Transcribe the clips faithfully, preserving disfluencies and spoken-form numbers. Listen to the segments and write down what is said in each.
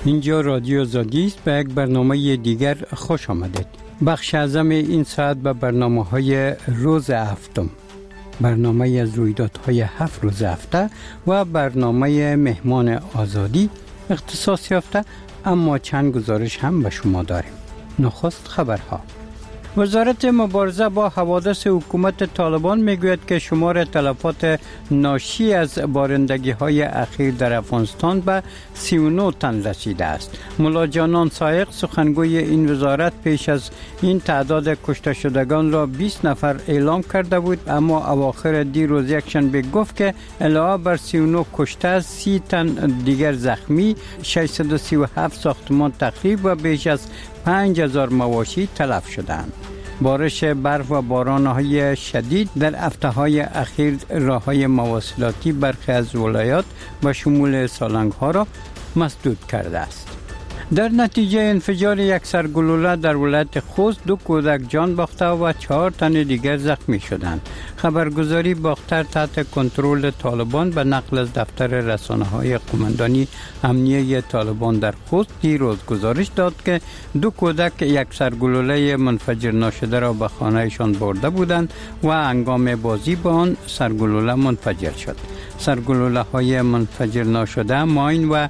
اینجا رادیو آزادی است. به یک برنامه دیگر خوش آمدید. بخش اعظم این ساعت به برنامه‌های روز هفتم، برنامه از رویدادهای هفت روز هفته و برنامه مهمان آزادی اختصاص یافته، اما چند گزارش هم به شما داریم. نخست خبرها. وزارت مبارزه با حوادث حکومت طالبان میگوید که شمار تلفات ناشی از بارندگی های اخیر در افغانستان به سی و نه تن رسیده است. ملا جانان سایق سخنگوی این وزارت پیش از این تعداد کشته شدگان را بیست نفر اعلام کرده بود، اما اواخر دیروز یکشنبه گفت که علاوه بر سی و نه کشته، سی تن دیگر زخمی، ششصد و سی و هفت ساختمان تخریب و بیش از پنج هزار مواشی تلف شدند. بارش برف و باران‌های شدید در هفته‌های اخیر راه‌های مواصلاتی برخی از ولایات و شمول سالنگ‌ها را مسدود کرده است. در نتیجه انفجار یک سرگلوله در ولایت خوست دو کودک جان باخته و چهار تن دیگر زخمی شدند. خبرگزاری باختر تحت کنترل طالبان به نقل از دفتر رسانه‌های قماندانی امنیه طالبان در خوست دیروز گزارش داد که دو کودک یک سرگلوله منفجر ناشده را به خانه‌شان برده بودند و هنگام بازی با آن سرگلوله منفجر شد. سرگلوله های منفجر ناشده ماین و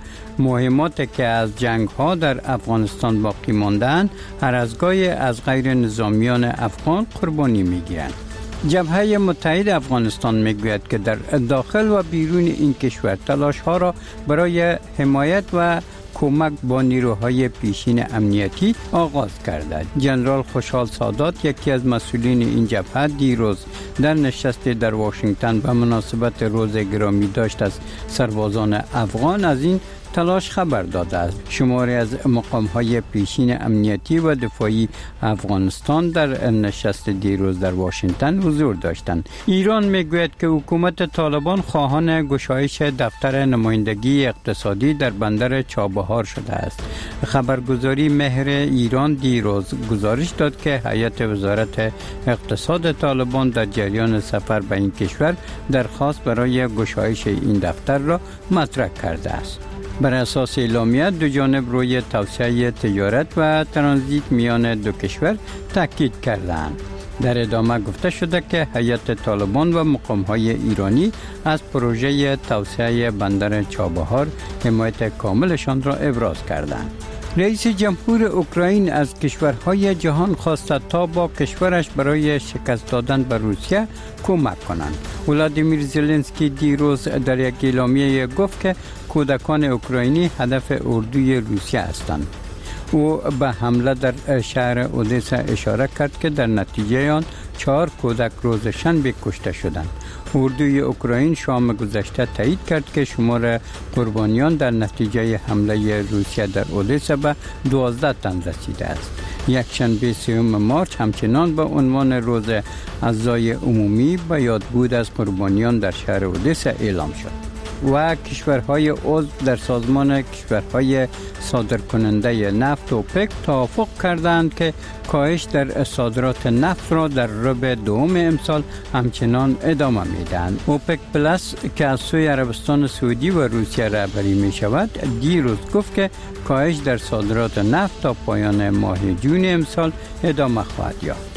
مهمات که از جنگ ها در افغانستان باقی ماندند هر از گاهی از غیر نظامیان افغان قربانی می گیرند. جبهه متحد افغانستان میگوید که در داخل و بیرون این کشور تلاش ها را برای حمایت و کمک با نیروهای پیشین امنیتی آغاز کرده. جنرال خوشحال سادات، یکی از مسئولین این جبهه، دیروز در نشستی در واشنگتن به مناسبت روز گرامی داشت از سربازان افغان از این تلاش خبر داده است. شماری از مقام‌های پیشین امنیتی و دفاعی افغانستان در نشست دیروز در واشنگتن حضور داشتند. ایران میگوید که حکومت طالبان خواهان گشایش دفتر نمایندگی اقتصادی در بندر چابهار شده است. خبرگزاری مهر ایران دیروز گزارش داد که هیئت وزارت اقتصاد طالبان در جریان سفر به این کشور درخواست برای گشایش این دفتر را مطرح کرده است. بر اساس اعلامیه دو جانب روی توسعه تجارت و ترانزیت میان دو کشور تاکید کردند. در ادامه گفته شده که هیئت طالبان و مقام‌های ایرانی از پروژه توسعه بندر چابهار حمایت کاملشان را ابراز کردند. رئیس جمهور اوکراین از کشورهای جهان خواسته تا با کشورش برای شکست دادن به روسیه کمک کنند. ولادیمیر زلنسکی دیروز در یک اعلامیه گفت که کودکان اوکراینی هدف اردوی روسیه هستند. او به حمله در شهر اودسا اشاره کرد که در نتیجه آن چهار کودک روز شنبه کشته شدند. اردوی اوکراین شام گذشته تایید کرد که شمار قربانیان در نتیجه حمله روسیه در اودسا به دوازده تن رسیده است. یک شنبه سوم مارس همچنان به عنوان روز عزای عمومی به یادبود از قربانیان در شهر اودسا اعلام شد. و کشورهای عضو در سازمان کشورهای صادرکننده نفت اوپک توافق کردند که کاهش در صادرات نفت را در ربع دوم امسال همچنان ادامه میدهند. اوپک پلاس که از سوی عربستان سعودی و روسیه رهبری می شود دیروز گفت که کاهش در صادرات نفت تا پایان ماه جون امسال ادامه خواهد یافت.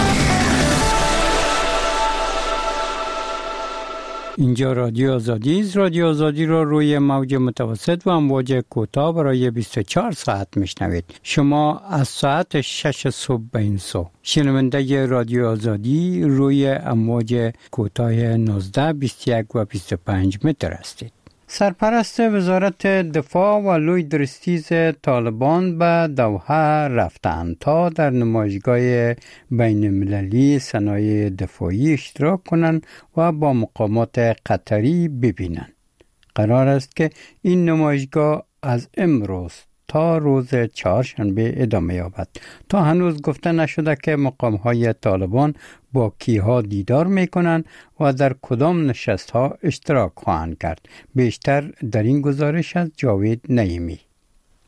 اینجا رادیو آزادی است. رادیو آزادی را روی موج متوسط و امواج کوتاه برای بیست و چهار ساعت میشنوید. شما از ساعت شش صبح به این سو شنونده رادیو آزادی روی امواج کوتاه نوزده، بیست و یک و بیست و پنج متر هستید. سرپرست وزارت دفاع و لوی درستیز طالبان به دوحه رفتند تا در نمایشگاه بین المللی صنایع دفاعی اشتراک کنند و با مقامات قطری ببینند. قرار است که این نمایشگاه از امروز تا روز چهارشنبه ادامه یابد. تا هنوز گفته نشده که مقام‌های طالبان با کیها دیدار می‌کنند و در کدام نشست‌ها اشتراک خواهند کرد. بیشتر در این گزارش از جاوید نعیمی.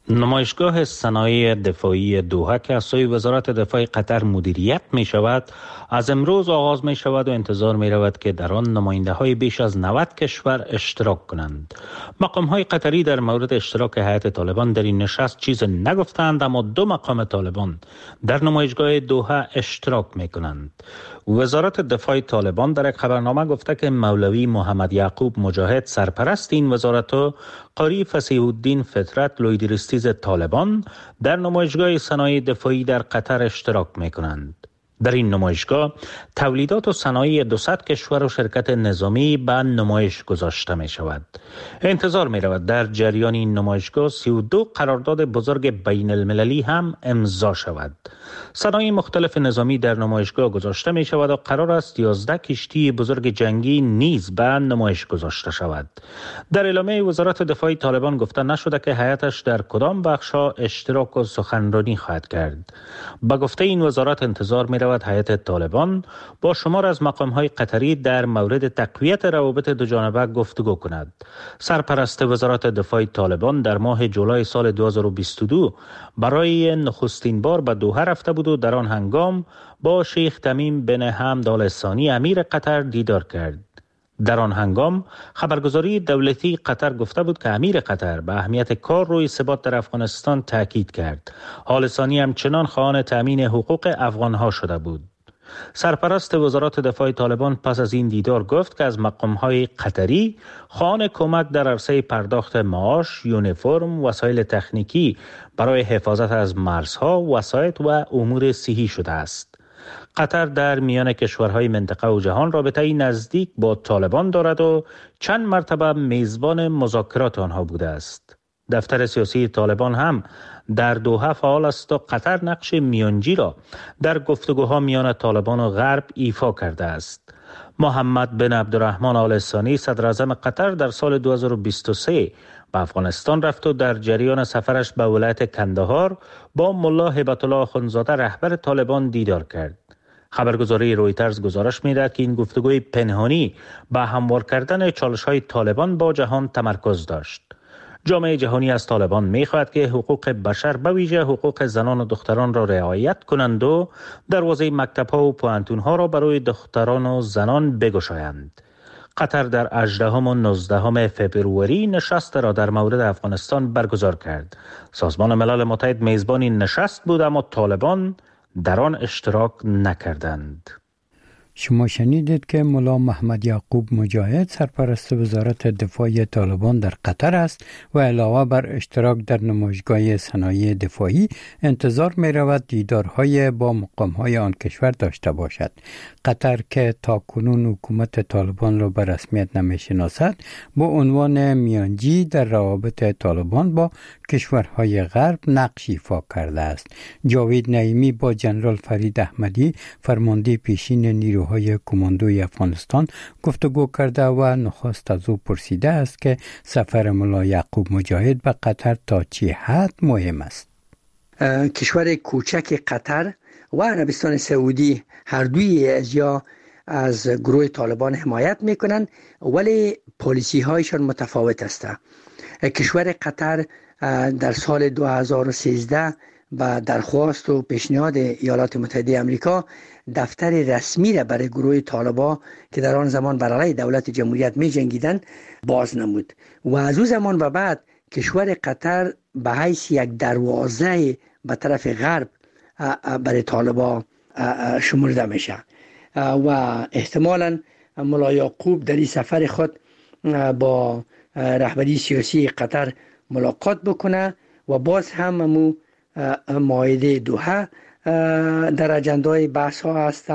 نمایشگاه صنایع دفاعی دوحه که از سوی وزارت دفاع قطر مدیریت می شود از امروز آغاز می شود و انتظار می رود که در آن نماینده های بیش از نود کشور اشتراک کنند. مقام های قطری در مورد اشتراک هیئت طالبان در این نشست چیز نگفتند، اما دو مقام طالبان در نمایشگاه دوحه اشتراک می کنند. وزارت دفاع طالبان در یک خبرنامه گفته که مولوی محمد یعقوب مجاهد سرپرست این وزارت و قاری فصیح الدین فطرت لویدریستیز طالبان در نمایشگاه صنایع دفاعی در قطر اشتراک می کنند. در این نمایشگاه تولیدات و صنایع دوصد کشور و شرکت نظامی به نمایش گذاشته می شود. انتظار می رود در جریان این نمایشگاه سی و دو قرارداد بزرگ بین المللی هم امضا شود. صنایع مختلف نظامی در نمایشگاه گذاشته می شود و قرار است یازده کشتی بزرگ جنگی نیز به نمایش گذاشته شود. در اعلامیه وزارت دفاع طالبان گفته نشده که هیئتش در کدام بخش‌ها اشتراک و سخنرانی خواهد کرد. با گفته این وزارت انتظار می رود هیئت طالبان با شمار از مقام‌های قطری در مورد تقویت روابط دوجانبه گفتگو کند. سرپرست وزارت دفاع طالبان در ماه جولای سال دو هزار و بیست و دو برای نخستین بار به دوحه رفته بود و در آن هنگام با شیخ تمیم بن حمد آل ثانی امیر قطر دیدار کرد. در آن هنگام خبرگزاری دولتی قطر گفته بود که امیر قطر به اهمیت کار روی ثبات در افغانستان تاکید کرد. آل ثانی همچنان خواهان تامین حقوق افغانها شده بود. سرپرست وزارت دفاع طالبان پس از این دیدار گفت که از مقام‌های قطری خواهان کمک در عرصه پرداخت معاش، یونیفرم، وسایل تکنیکی برای حفاظت از مرزها، وسایط و امور صحی شده است. قطر در میان کشورهای منطقه و جهان رابطه‌ای نزدیک با طالبان دارد و چند مرتبه میزبان مذاکرات آنها بوده است. دفتر سیاسی طالبان هم در دوحه فعال است و قطر نقش میانجی را در گفتگوها میان طالبان و غرب ایفا کرده است. محمد بن عبدالرحمن آل ثانی صدر اعظم قطر در سال دو هزار و بیست و سه به افغانستان رفت و در جریان سفرش به ولایت کندهار با ملا هیبت الله اخندزاده رهبر طالبان دیدار کرد. خبرگزاری رویترز گزارش می‌دهد که این گفتگوی پنهانی به هموار کردن چالش‌های طالبان با جهان تمرکز داشت. جامعه جهانی از طالبان می‌خواهد که حقوق بشر به ویژه حقوق زنان و دختران را رعایت کنند و دروازه مکتب‌ها و پوهنتون‌ها را برای دختران و زنان بگشایند. قطر در هجدهم و نوزدهم فبروری نشست را در مورد افغانستان برگزار کرد. سازمان ملل متحد میزبان این نشست بود، اما طالبان در آن اشتراک نکردند. شما شنیدید که ملا محمد یعقوب مجاهد سرپرست وزارت دفاع طالبان در قطر است و علاوه بر اشتراک در نمایشگاه صنایع دفاعی انتظار می رود دیدارهای با مقامهای آن کشور داشته باشد. قطر که تا کنون حکومت طالبان را به رسمیت نمی شناسد با عنوان میانجی در روابط طالبان با کشورهای غرب نقش ایفا کرده است. جاوید نعیمی با جنرال فرید احمدی فرمانده پیشین نیروهای کماندوی افغانستان گفتگو کرده و نخست از او پرسیده است که سفر ملا یعقوب مجاهد به قطر تا چه حد مهم است. کشور کوچک قطر و عربستان سعودی هر دوی از یا از گروه طالبان حمایت میکنند، ولی پالیسی هایشان متفاوت است. کشور قطر در سال دو هزار و سیزده با درخواست و پیشنهاد ایالات متحده آمریکا دفتر رسمی را برای گروه طالبان که در آن زمان بر علیه دولت جمهوریت می جنگیدند باز نمود و از او زمان و بعد کشور قطر به حیث یک دروازه به طرف غرب برای طالبان شمرده میشه و احتمالاً ملا یعقوب در این سفر خود با رهبری سیاسی قطر ملاقات بکنه و باز هم مو مائده دوحه در اجندای بحث ها هست.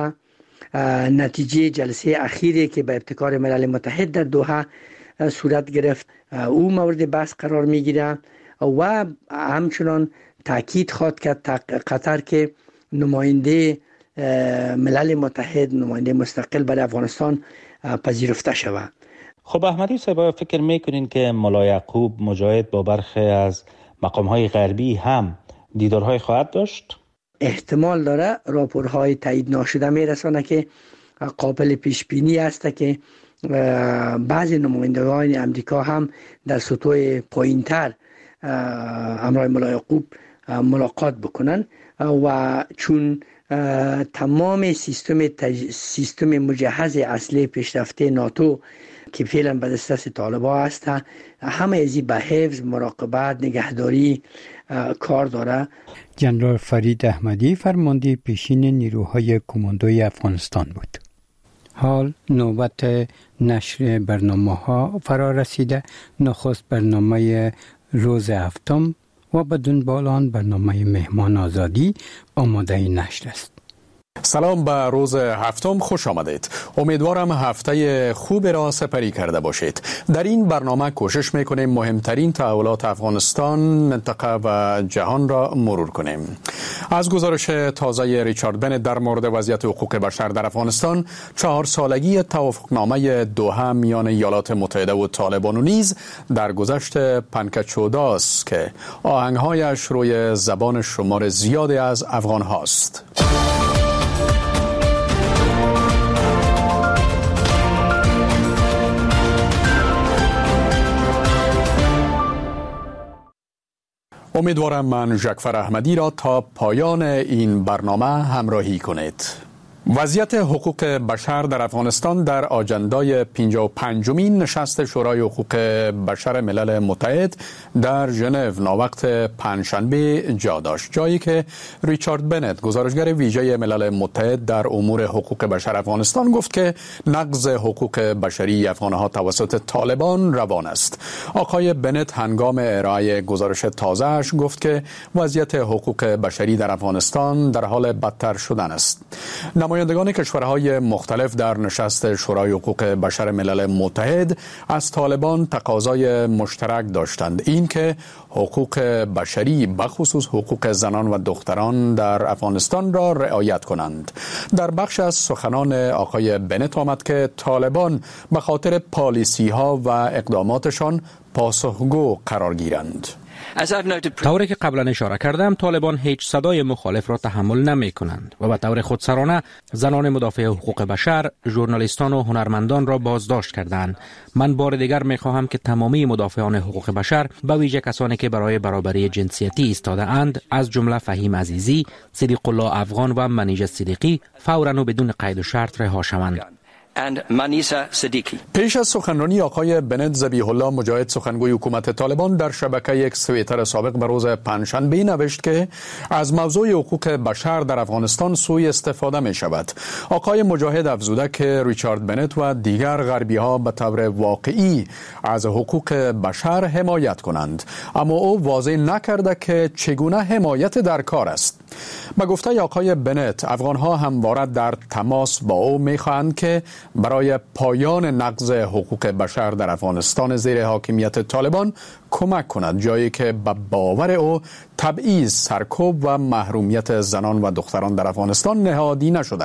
نتیجه جلسه اخیری که به ابتکار ملل متحد در دوحه صورت گرفت او مورد بحث قرار می گیره و همچنان تاکید خواد کرد قطر که نماینده ملل متحد، نماینده مستقل برای افغانستان پذیرفته شود. خب احمدی صاحب، فکر میکنین که ملا یعقوب مجاهد با برخی از مقام‌های غربی هم دیدارهای خواهد داشت؟ احتمال داره. راپورهای تایید ناشده میرسانه که قابل پیش بینی است که بعضی نمایندگان امریکا هم در سطوح پایین‌تر همراه ملا یعقوب ملاقات بکنن و چون تمام سیستم تج... سیستم مجهز اصلی پیشرفته ناتو که فعلا به دست طالبان است، همه ازی به حفظ، مراقبت، نگهداری کار داره. جنرال فرید احمدی فرمانده پیشین نیروهای کماندوی افغانستان بود. حال نوبت نشر برنامه ها فرا رسیده. نخست برنامه روز هفتم و بدون بالان برنامه مهمان آزادی آماده نشر است. سلام، به روز هفتم خوش آمدید. امیدوارم هفته خوب را سپری کرده باشید. در این برنامه کوشش میکنیم مهمترین تحولات افغانستان، منطقه و جهان را مرور کنیم. از گزارش تازه ریچارد بنت در مورد وضعیت حقوق بشر در افغانستان، چهار سالگی توافقنامه دوحه میان ایالات متحده و طالبان و نیز در گذشت پنکچوداست که آهنگهایش روی زبان شمار زیادی از افغان هاست. امیدوارم من ژکفر احمدی را تا پایان این برنامه همراهی کنید. وضعیت حقوق بشر در افغانستان در آجندای پنجاه و پنجمین نشست شورای حقوق بشر ملل متحد در ژنو ناوقت پنجشنبه جا داشت، جایی که ریچارد بنت، گزارشگر ویژه ملل متحد در امور حقوق بشر افغانستان، گفت که نقض حقوق بشری افغانها توسط طالبان روان است. آقای بنت هنگام ارائه گزارش تازه‌اش گفت که وضعیت حقوق بشری در افغانستان در حال بدتر شدن است. نمایندگان کشورهای مختلف در نشست شورای حقوق بشر ملل متحد از طالبان تقاضای مشترک داشتند، این که حقوق بشری بخصوص حقوق زنان و دختران در افغانستان را رعایت کنند. در بخش از سخنان آقای بنت آمد که طالبان به خاطر پالیسی ها و اقداماتشان پاسخگو قرار گیرند. طوری که قبلا اشاره کردم، طالبان هیچ صدای مخالف را تحمل نمی کنند و به طور خودسرانه زنان مدافع حقوق بشر، ژورنالیستان و هنرمندان را بازداشت کردند. من بار دیگر می خواهم که تمامی مدافعان حقوق بشر، به ویژه کسانی که برای برابری جنسیتی ایستاده اند، از جمله فهیم عزیزی، صدیق الله افغان و منیژه صدیقی، فوراً و بدون قید و شرط رها شوند. پیش از سخنرانی آقای بنت، ذبیح الله مجاهد، سخنگوی حکومت طالبان، در شبکه اکس توییتر سابق به روز پنجشنبه نوشت که از موضوع حقوق بشر در افغانستان سوء استفاده می شود. آقای مجاهد افزوده که ریچارد بنت و دیگر غربی ها به طور واقعی از حقوق بشر حمایت کنند، اما او واضح نکرده که چگونه حمایت در کار است. به گفته آقای بنت، افغان ها همواره در تماس با او می خواهند که برای پایان نقض حقوق بشر در افغانستان زیر حاکمیت طالبان کمک کند، جایی که به باور او تبعیض، سرکوب و محرومیت زنان و دختران در افغانستان نهادی نشده.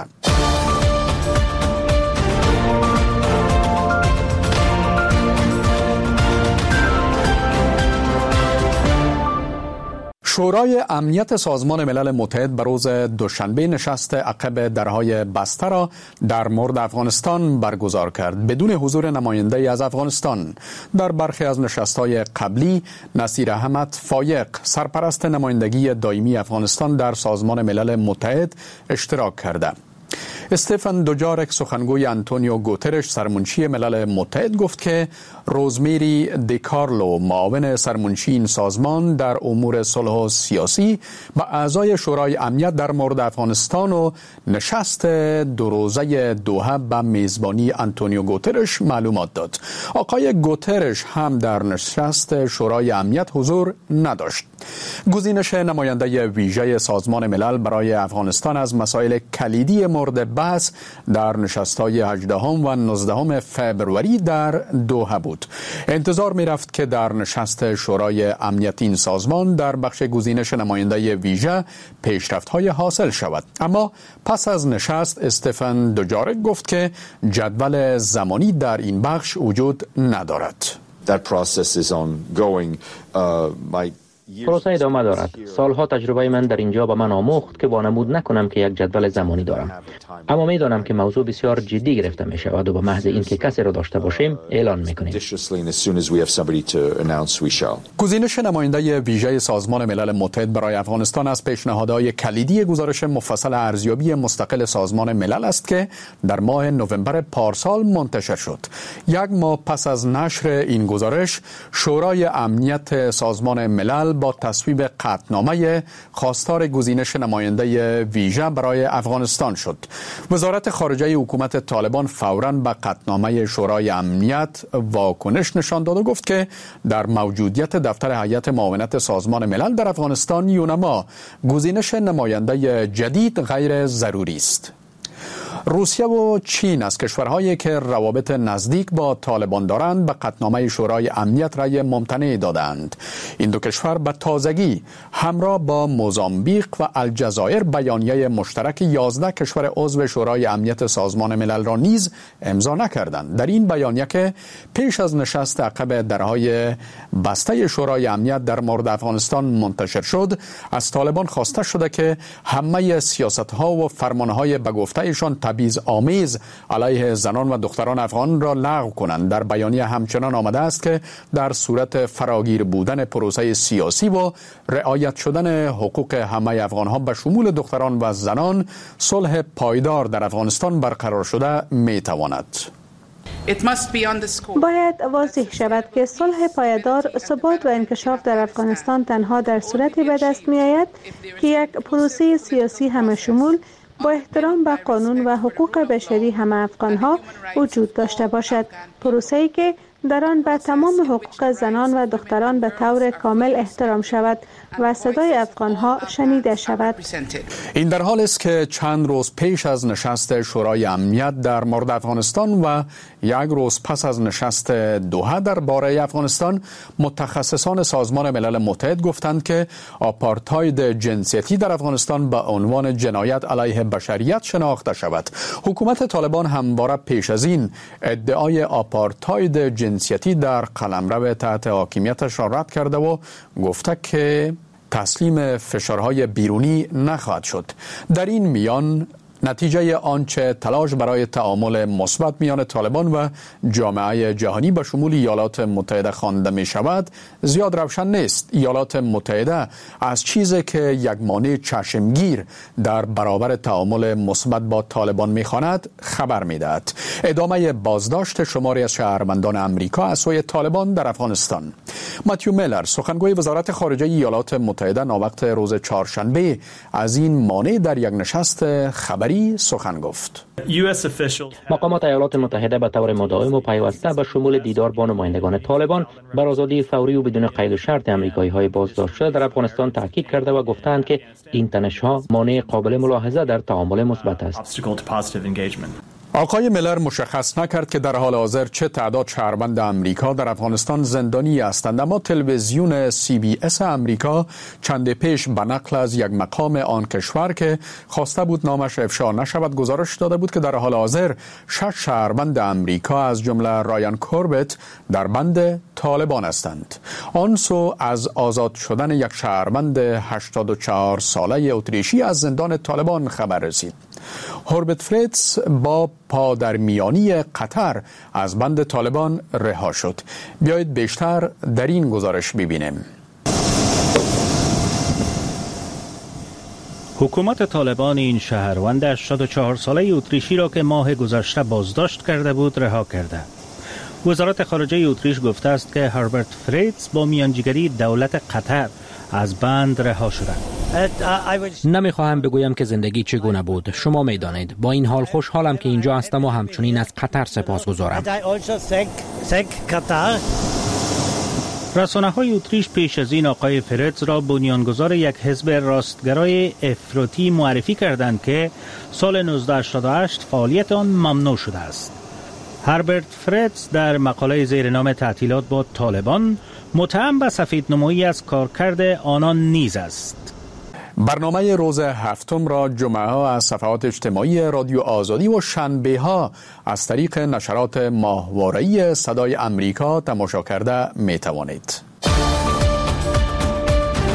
شورای امنیت سازمان ملل متحد به روز دوشنبه نشست عقب درهای بسته را در مورد افغانستان برگزار کرد بدون حضور نماینده از افغانستان. در برخی از نشست‌های قبلی، نصیر احمد فایق، سرپرست نمایندگی دائمی افغانستان در سازمان ملل متحد، اشتراک کرده. استفان دوجارک، سخنگوی آنتونیو گوترش، سرمنشی ملل متحد، گفت که روزمیری دیکارلو، معاون سرمنشی این سازمان در امور صلح و سیاسی، به اعضای شورای امنیت در مورد افغانستان و نشست دو روزه دوحه به میزبانی آنتونیو گوترش معلومات داد. آقای گوترش هم در نشست شورای امنیت حضور نداشت. گزینش نماینده ویژه سازمان ملل برای افغانستان از مسائل کلیدی مورد بحث در نشست‌های هجدهم و نوزدهم فوریه در دوحه بود. انتظار می‌رفت که در نشست شورای امنیت این سازمان در بخش گزینش نماینده ویژه پیشرفت‌های حاصل شود، اما پس از نشست استفان دوجارک گفت که جدول زمانی در این بخش وجود ندارد. That process is ongoing. Uh, my پروسه ادامه دارد. سالها تجربه من در اینجا به من آموخت که وانمود نکنم که یک جدول زمانی دارم. اما میدانم که موضوع بسیار جدی گرفته می شود و به محض اینکه کسی را داشته باشیم اعلان میکنیم. گزینش نماینده ویژه سازمان ملل متحد برای افغانستان از پیشنهادهای کلیدی گزارش مفصل ارزیابی مستقل سازمان ملل است که در ماه نوامبر پارسال منتشر شد. یک ماه پس از نشر این گزارش، شورای امنیت سازمان ملل با تصویب قطعنامه خواستار گزینش نماینده ویژه برای افغانستان شد. وزارت خارجه حکومت طالبان فوراً به قطعنامه شورای امنیت واکنش نشان داد و گفت که در موجودیت دفتر هیئت معاونت سازمان ملل در افغانستان یونما گزینش نماینده جدید غیر ضروری است. روسیه و چین از کشورهایی که روابط نزدیک با طالبان دارند به قطعنامه شورای امنیت رأی ممتنع دادند. این دو کشور به تازگی همراه با موزامبیق و الجزایر بیانیه مشترک یازده کشور عضو شورای امنیت سازمان ملل را نیز امضا نکردند. در این بیانیه که پیش از نشست عقب درهای بسته شورای امنیت در مورد افغانستان منتشر شد، از طالبان خواسته شده که همه سیاست‌ها و فرمان‌های به گفته‌شان تبعیض آمیز علیه زنان و دختران افغان را لغو کنند. در بیانیه همچنان آمده است که در صورت فراگیر بودن پروسه سیاسی و رعایت شدن حقوق همه افغان‌ها به شمول دختران و زنان، صلح پایدار در افغانستان برقرار شده می‌تواند. باید واضح شود که صلح پایدار، ثبات و انکشاف در افغانستان تنها در صورتی به دست می‌آید که یک پروسه سیاسی همه شمول با احترام به قانون و حقوق بشری همه افغان‌ها وجود داشته باشد. پروسه‌ای که در آن به تمام حقوق زنان و دختران به طور کامل احترام شود و صدای افغان‌ها شنیده شود. این در حال است که چند روز پیش از نشست شورای امنیت در مورد افغانستان و یک روز پس از نشست دوحه درباره افغانستان، متخصصان سازمان ملل متحد گفتند که آپارتاید جنسیتی در افغانستان به عنوان جنایت علیه بشریت شناخته شود. حکومت طالبان همواره پیش از این ادعای آپارتاید جنسیتی در قلمرو تحت حاکمیتش را رد کرده و گفته که تسلیم فشارهای بیرونی نخواهد شد. در این میان نتیجه آنچه تلاش برای تعامل مثبت میان طالبان و جامعه جهانی به شمول ایالات متحده خوانده می شود زیاد روشن نیست. ایالات متحده از چیزی که یک مانع چشمگیر در برابر تعامل مثبت با طالبان می خواند خبر می دهد. ادامه بازداشت شماری از شهروندان امریکا از سوی طالبان در افغانستان. ماتیو میلر، سخنگوی وزارت خارجه ایالات متحده، ناوقت روز چهارشنبه از این مانع در یک نشست خبری سخن گفت. مقامات ایالات متحده به طور مداوم و پیوسته به شمول دیدار با نمایندگان طالبان بر آزادی فوری و بدون قید و شرط امریکایی‌های بازداشت شده در افغانستان تاکید کرده و گفتند که این تنش‌ها مانع قابل ملاحظه در تعامل مثبت است. آقای میلر مشخص نکرد که در حال حاضر چه تعداد شهروند امریکا در افغانستان زندانی هستند، اما تلویزیون سی بی اس امریکا چند پیش به نقل از یک مقام آن کشور که خواسته بود نامش افشا نشود گزارش داده بود که در حال حاضر شش شهروند امریکا از جمله رایان کوربت در بند طالبان هستند. آن سو از آزاد شدن یک شهروند هشتاد و چهار ساله اتریشی از زندان طالبان خبر رسید. هوربت فریتز با پادرمیانی قطر از بند طالبان رها شد. بیایید بیشتر در این گزارش ببینیم. حکومت طالبان این شهروند هشتاد و چهار ساله اتریشی را که ماه گذشته بازداشت کرده بود رها کرده. وزارت خارجه اتریش گفته است که هربرت فریتز با میانجیگری دولت قطر از بند رها شده. نمیخواهم بگویم که زندگی چگونه بود. شما میدانید. با این حال خوشحالم که اینجا هستم و همچنین از قطر سپاسگزارم. رسانه‌های اتریش پیش از این آقای فریتز را بنیانگذار یک حزب راستگرای افراطی معرفی کردند که سال نوزده هشتاد و هشت فعالیت آن ممنوع شده است. هربرت فریتز در مقاله زیر نام تعطیلات با طالبان متهم به سفیدنمایی از کارکرد آنان نیز است. برنامه روز هفتم را جمعه ها از صفحات اجتماعی رادیو آزادی و شنبه ها از طریق نشرات ماهواره‌ای صدای امریکا تماشا کرده می توانید.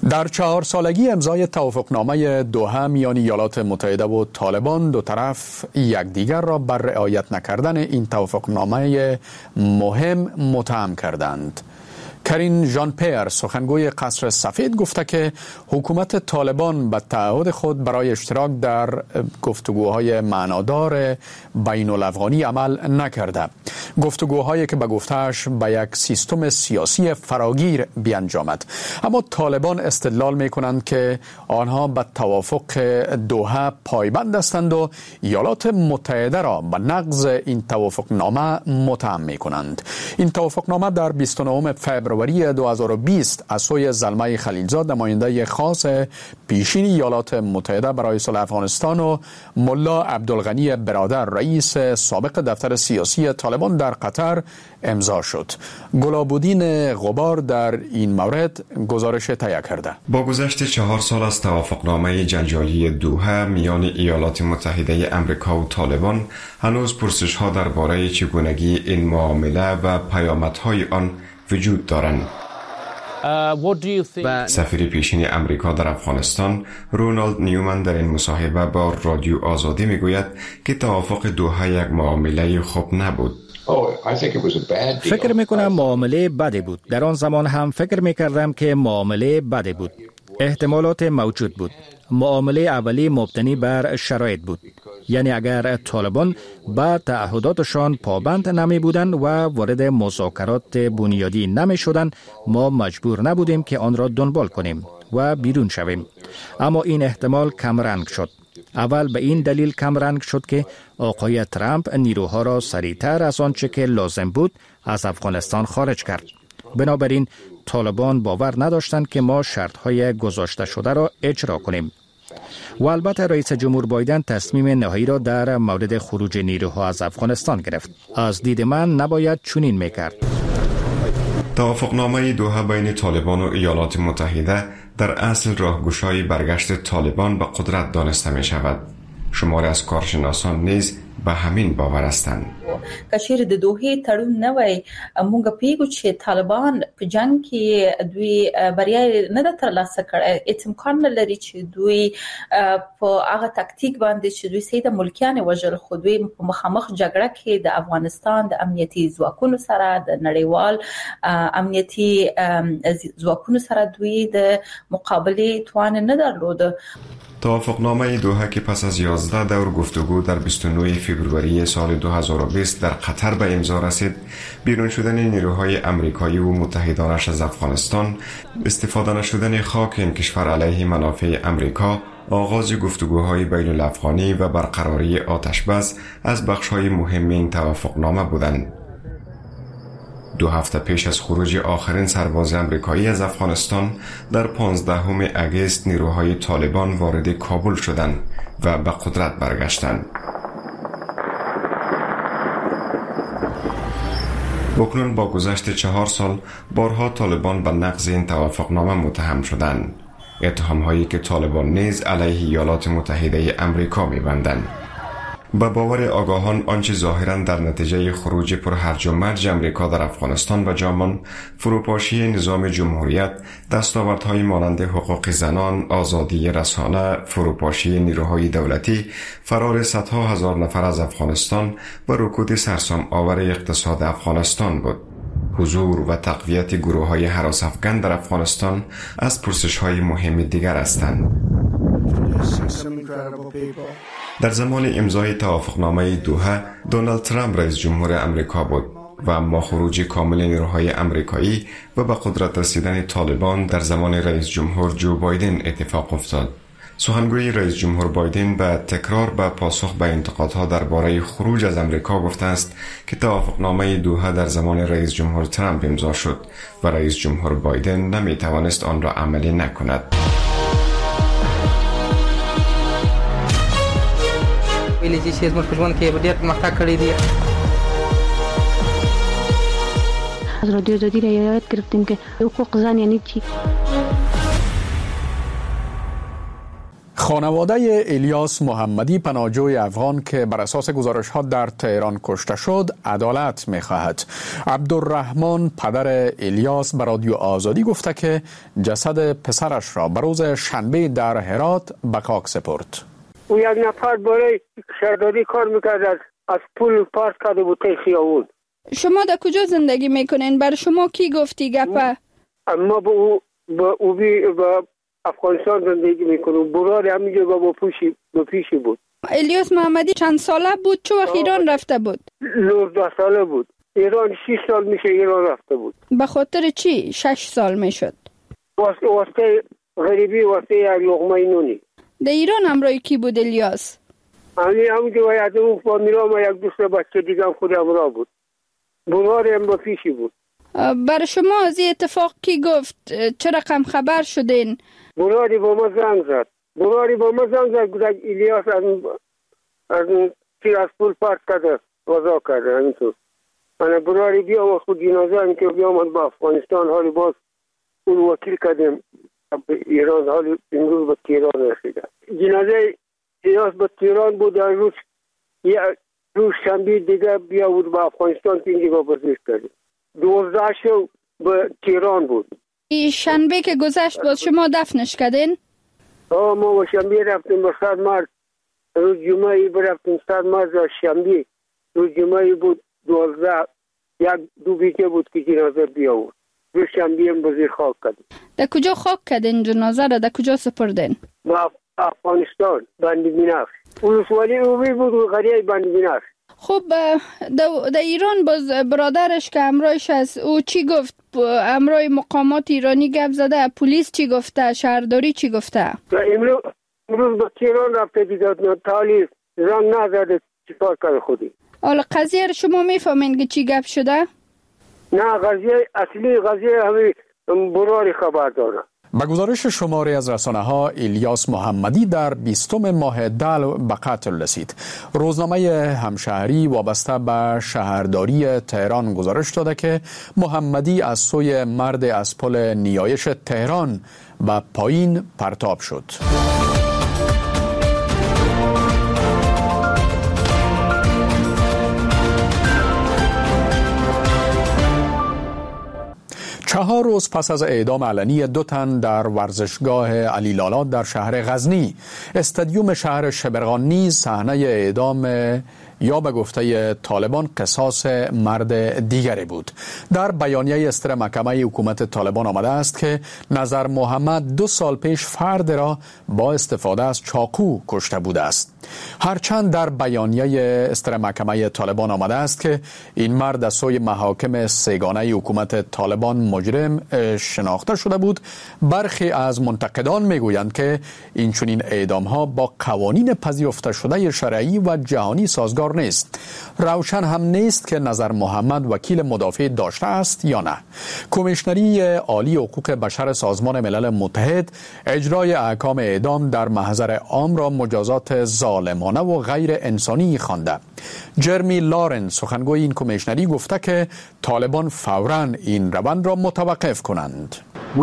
در چهار سالگی امضای توافقنامه دوحه میان ایالات متحده و طالبان، دو طرف یکدیگر را بر رعایت نکردن این توافقنامه مهم متهم کردند. کرین ژان پیر، سخنگوی قصر سفید، گفته که حکومت طالبان به تعهد خود برای اشتراک در گفتگوهای معنادار بین الافغانی عمل نکرده. گفتگوهایی که به گفتهش به یک سیستم سیاسی فراگیر بیانجامد. اما طالبان استدلال می کنند که آنها به توافق دوحه پایبند هستند و ایالات متحده را به نقض این توافقنامه متهم می کنند. این توافقنامه در بیست و نهم فوریه دو هزار و بیست از سوی زلمه خلیلزاد، نماینده خاص پیشین ایالات متحده برای صلح افغانستان، و ملا عبدالغنی برادر، رئیس سابق دفتر سیاسی طالبان در قطر امضا شد. گلابودین غبار در این مورد گزارش تهیه کرده. با گذشت چهار سال از توافقنامه جنجالی دوحه میان ایالات متحده آمریکا و طالبان، هنوز پرسش‌ها درباره چگونگی این معامله و پیامدهای آن وجود دارند. و سفیر پیشین امریکا در افغانستان رونالد نیومن در این مصاحبه با رادیو آزادی میگوید که توافق دوحه یک معامله خوب نبود. فکر میکنم معامله بدی بود. در آن زمان هم فکر میکردم که معامله بدی بود. احتمالات موجود بود. معامله اولی مبتنی بر شرایط بود. یعنی اگر طالبان با تعهداتشان پابند نمی بودند و وارد مذاکرات بنیادی نمی شدند، ما مجبور نبودیم که آن را دنبال کنیم و بیرون شویم. اما این احتمال کمرنگ شد. اول به این دلیل کمرنگ شد که آقای ترامپ نیروها را سریعتر از آنچه که لازم بود از افغانستان خارج کرد. بنابراین طالبان باور نداشتند که ما شرطهای گذاشته شده را اجرا کنیم. و البته رئیس جمهور بایدن تصمیم نهایی را در مورد خروج نیروها از افغانستان گرفت. از دید من نباید چنین میکرد. توافقنامه دوحه بین طالبان و ایالات متحده در اصل راهگشای برگشت طالبان به قدرت دانسته می شود. شماری از کارشناسان نیز به همین باور هستند. کچیر د دوحې تړون نه وای، مونږ پیګو چې طالبان په جنگ کې دوی بریا نه ده ترلاسه کړې. امکان نه لري چې دوی په هغه تاکتیک باندې چې دوی سید ملکیان وژل، خو دوی په مخامخ جګړه کې د افغانستان د امنیتي ځواکونو سره، د نړیوال امنیتي ځواکونو سره دوی د مقابله توان نه درلود. توافقنامه دوحه که پس از یازده دور گفتگو در بیست و نه فوریه سال دو هزار و بیست در قطر به امضا رسید، بیرون شدن نیروهای امریکایی و متحدانش از افغانستان، استفاده نشدن خاک این کشور علیه منافع امریکا، آغاز گفتگوهای بین الافغانی و برقراری آتشبس از بخش‌های مهم این توافقنامه بودند. دو هفته پیش از خروج آخرین سرباز امریکایی از افغانستان، در پانزدهم اگست نیروهای طالبان وارد کابل شدند و به قدرت برگشتند. بکنون با گذشت چهار سال بارها طالبان به نقض این توافقنامه متهم شدند. اتهام‌هایی که طالبان نیز علیه ایالات متحده آمریکا می‌بندند. به باور آگاهان آنچه ظاهراً در نتیجه خروج پرهرج و مرج امریکا در افغانستان و جامان، فروپاشی نظام جمهوریت، دستاوردهای مانند حقوق زنان، آزادی رسانه، فروپاشی نیروهای دولتی، فرار صدها هزار نفر از افغانستان و رکود سرسام آور اقتصاد افغانستان بود. حضور و تقویت گروه‌های هراس افغان در افغانستان از پرسش‌های مهم دیگر هستند. در زمان امضای توافقنامه دوحه، دونالد ترامپ رئیس جمهور امریکا بود و اما خروج کامل نیروهای امریکایی و به قدرت رسیدن طالبان در زمان رئیس جمهور جو بایدن اتفاق افتاد. سخنگوی رئیس جمهور بایدن به تکرار به پاسخ به انتقادها درباره خروج از امریکا گفته است که توافقنامه دوحه در زمان رئیس جمهور ترامپ امضا شد و رئیس جمهور بایدن نمی توانست آن را عملی نکند. ویلي چې زموږ په ژوند کې ډېر پرمختګ کړی دی. از رادیو آزادی را یاد گرفتیم که حقوق زن یعنی چی. خانواده الیاس محمدی پناهجوی افغان که بر اساس گزارش‌ها در تهران کشته شد عدالت می‌خواهد. عبدالرحمن پدر الیاس به رادیو آزادی گفته که جسد پسرش را به روز شنبه در هرات به خاک سپرد. او یک نفر برای شهرداری کار می‌کرد، از پول پاس کرده بود خیابون. شما در کجا زندگی میکنین؟ بر شما کی گفتی گپه؟ ما با او با او بی با افغانستان زندگی میکنم. برای همینجا با پیشی با پیشی بود. الیاس محمدی چند ساله بود؟ چه وقت ایران رفته بود؟ نوزده ساله بود. ایران شش سال میشه ایران رفته بود. به خاطر چی شش سال میشد؟ واسه واسه غریبی، واسه یک لقمه نونی. در ایران همراه کی بود الیاس؟ همین همونجا و یادم فامیلا ما یک دوست بچه دیگه هم خود همراه بود. برای هم با پیشی بود. بر شما از این اتفاق کی گفت؟ چه رقم خبر شدین؟ برای با ما زنگ زد. برای با ما زنگ زد گفت الیاس از از تیر از پول پارت کرده وضع کرده. همینطور من برای بیام و خود جنازه هم که بیام با افغانستان حالی باز اون وکیل کردیم ایران، حالی امروز به تهران رسیده. جنازه الیاس به تهران بود. در روز یه روز شنبه دیگه بیا بود به افغانستان که اینجا بازداشت کردیم. دوازده شو به تهران بود. این شنبه که گذشت باز شما دفنش کردین؟ آه ما با شنبه رفتیم به صد مرد. روز جمعه برفتیم صد مرد و شنبه روز جمعه بود دوازده یک دو بیجه بود که جنازه بیا بود. روز شنبه هم بزیر خاک کردیم. در کجا خاک کردین جنازه را؟ در کجا سپردین؟ با افغانستان بند بینفش. ولسوالی اوبی بود و قریه بند بینفش. خب در ایران باز برادرش که همراهش هست او چی گفت؟ همراه مقامات ایرانی گپ زده؟ پلیس چی گفته؟ شهرداری چی گفته؟ امروز امروز به تهران رفته دیگه تالی زنگ نزده چیکار کرده خودی. حالا قضیه رو شما میفهمین که چی گپ شده؟ نه قضیه اصلی قضیه همین براری خبر داره. به گزارش شماری از رسانه‌ها الیاس محمدی در بیستم ماه دل به قتل رسید. روزنامه همشهری وابسته به شهرداری تهران گزارش داده که محمدی از سوی مرد از پل نیایش تهران به پایین پرتاب شد. چهار روز پس از اعدام علنی دو تن در ورزشگاه علی لالا در شهر غزنی، استادیوم شهر شبرغان نیز صحنه اعدام یا به گفته طالبان قصاص مرد دیگری بود. در بیانیه اصدر محکمه حکومت طالبان آمده است که نظر محمد دو سال پیش فرد را با استفاده از چاقو کشته بوده است. هرچند در بیانیه اصدر محکمه طالبان آمده است که این مرد از سوی محاکم سگانه حکومت طالبان مجرم شناخته شده بود، برخی از منتقدان میگویند که این چنین اعدام‌ها با قوانین پذیرفته شده شرعی و جهانی سازگار نیست. روشن هم نیست که نظر محمد وکیل مدافع داشته است یا نه. کمیشنری عالی حقوق بشر سازمان ملل متحد اجرای احکام اعدام در محضر عام را مجازات ظالمانه و غیر انسانی خوانده. جرمی لارنس سخنگوی این کمیشنری گفته که طالبان فوراً این روند را متوقف کنند.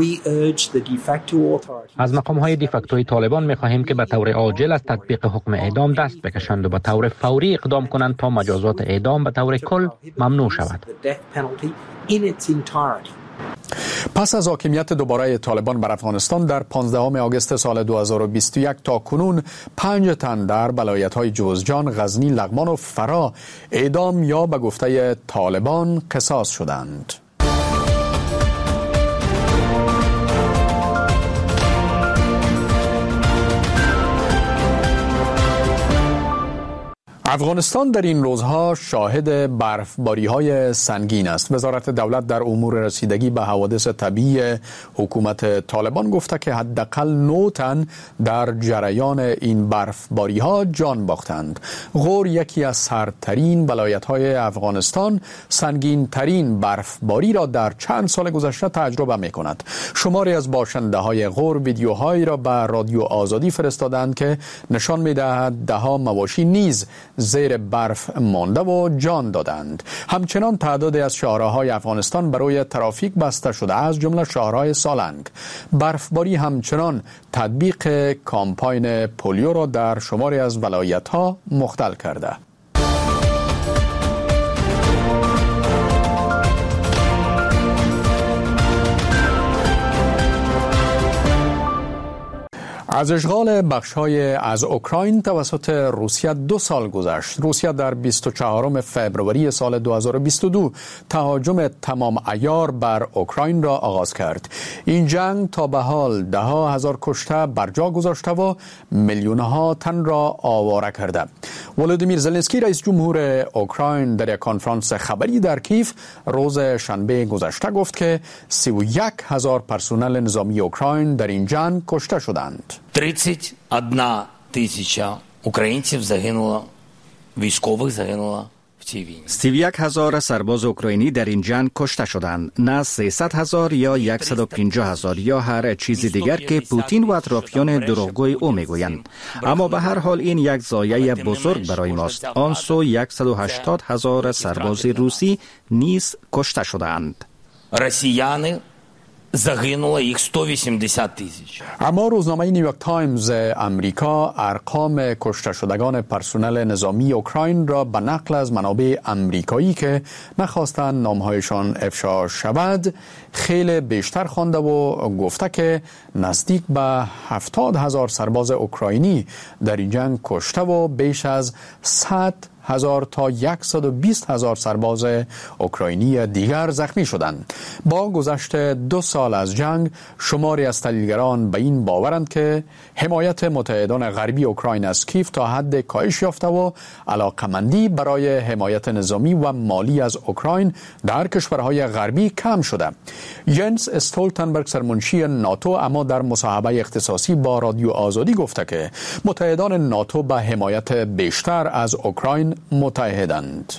از مقام‌های دیفکتوی طالبان می‌خواهیم که به طور عاجل از تطبیق حکم اعدام دست بکشند و به طور فوری اقدام کنند تا مجازات اعدام به طور کل ممنوع شود. پس از حاکمیت دوباره طالبان بر افغانستان در پانزدهم آگوست سال دو هزار و بیست و یک تا کنون پنج تن در ولایت‌های جوزجان، غزنی، لغمان و فرا اعدام یا به گفته طالبان قصاص شدند. افغانستان در این روزها شاهد برفباری‌های سنگین است. وزارت دولت در امور رسیدگی به حوادث طبیعی حکومت طالبان گفته که حداقل نه تن در جریان این برفباری‌ها جان باختند. غور یکی از سردترین ولایت‌های افغانستان سنگین‌ترین برفباری را در چند سال گذشته تجربه می‌کند. شماری از باشنده‌های غور ویدیوهایی را به رادیو آزادی فرستادند که نشان می‌دهد ده‌ها مواشی نیز زیر برف مانده و جان دادند. همچنان تعدادی از شهرهای افغانستان برای ترافیک بسته شده، از جمله شهرهای سالنگ. برفباری همچنان تطبیق کامپاین پولیو را در شماری از ولایت‌ها مختل کرده. از اشغال بخش‌های از اوکراین توسط روسیه دو سال گذشت. روسیه در بیست و چهارم فوریه سال دو هزار و بیست و دو تهاجم تمام عیار بر اوکراین را آغاز کرد. این جنگ تا به حال ده ها هزار کشته بر جا گذاشته و میلیون‌ها تن را آواره کرده. ولودیمیر زلنسکی رئیس جمهور اوکراین در یک کنفرانس خبری در کیف روز شنبه گذشته گفت که سی و یک هزار پرسنل نظامی اوکراین در این جنگ کشته شدند. тридцять одна тисяча українців загинуло, військових загинуло в цій війні. سی و یک هزار سرباز اوکراینی در این جنگ کشته شدند، نه سیصد هزار یا صد و پنجاه هزار یا هر چیز دیگر که پوتین و اطرافیان دروغگوی او میگویند. اما به هر حال این یک ضایعه بزرگ برای ماست. آن سو صد و هشتاد هزار سرباز روسی نیز کشته شدند. رسیяни загинуло їх сто вісімдесят тисяч. اما روزنامه نیویورک تایمز امریکا ارقام کشته شدگان پرسنل نظامی اوکراین را به نقل از منابع امریکایی که نخواستند نامهایشان افشا شود خیلی بیشتر خوانده و گفته که نزدیک به هفتاد هزار سرباز اوکراینی در این جنگ کشته و بیش از صد هزار تا صد و بیست هزار سرباز اوکراینی دیگر زخمی شدند. با گذشت دو سال از جنگ شماری از تحلیلگران به این باورند که حمایت متحدان غربی اوکراین از کیف تا حد کاهش یافته و علاقمندی برای حمایت نظامی و مالی از اوکراین در کشورهای غربی کم شده. ینس استولتنبرگ سرمنشی ناتو اما در مصاحبه اختصاصی با رادیو آزادی گفته که متحدان ناتو به حمایت بیشتر از اوکراین متحدند.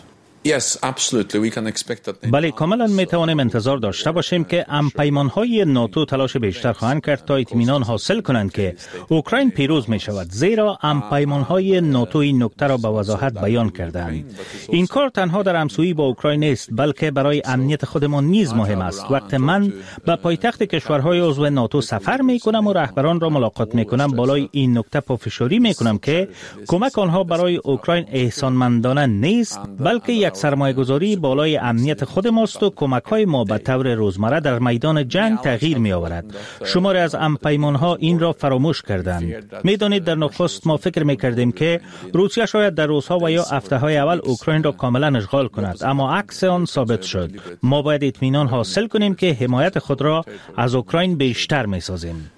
بله، کاملا می توانیم انتظار داشته باشیم که همپیمان‌های ناتو تلاش بیشتر خواهند کرد تا اطمینان حاصل کنند که اوکراین پیروز می شود، زیرا همپیمان‌های ناتو این نکته را به وضاحت بیان کردند. این کار تنها در همسویی با اوکراین نیست، بلکه برای امنیت خودمان نیز مهم است. وقتی من به پایتخت کشورهای عضو ناتو سفر می کنم و رهبران را ملاقات می کنم، بالای این نکته پافشاری می کنم که کمک آنها برای اوکراین احسانمندانه نیست، بلکه یک سرمایه‌گذاری بالای امنیت خود ماست و کمک‌های ما به طور روزمره در میدان جنگ تغییر می‌آورد. شماری از همپیمان‌ها این را فراموش کردند. می‌دانید در نخست ما فکر می‌کردیم که روسیه شاید در روزها و یا هفته‌های اول اوکراین را کاملا اشغال کند، اما عکس آن ثابت شد. ما باید اطمینان حاصل کنیم که حمایت خود را از اوکراین بیشتر می‌سازیم.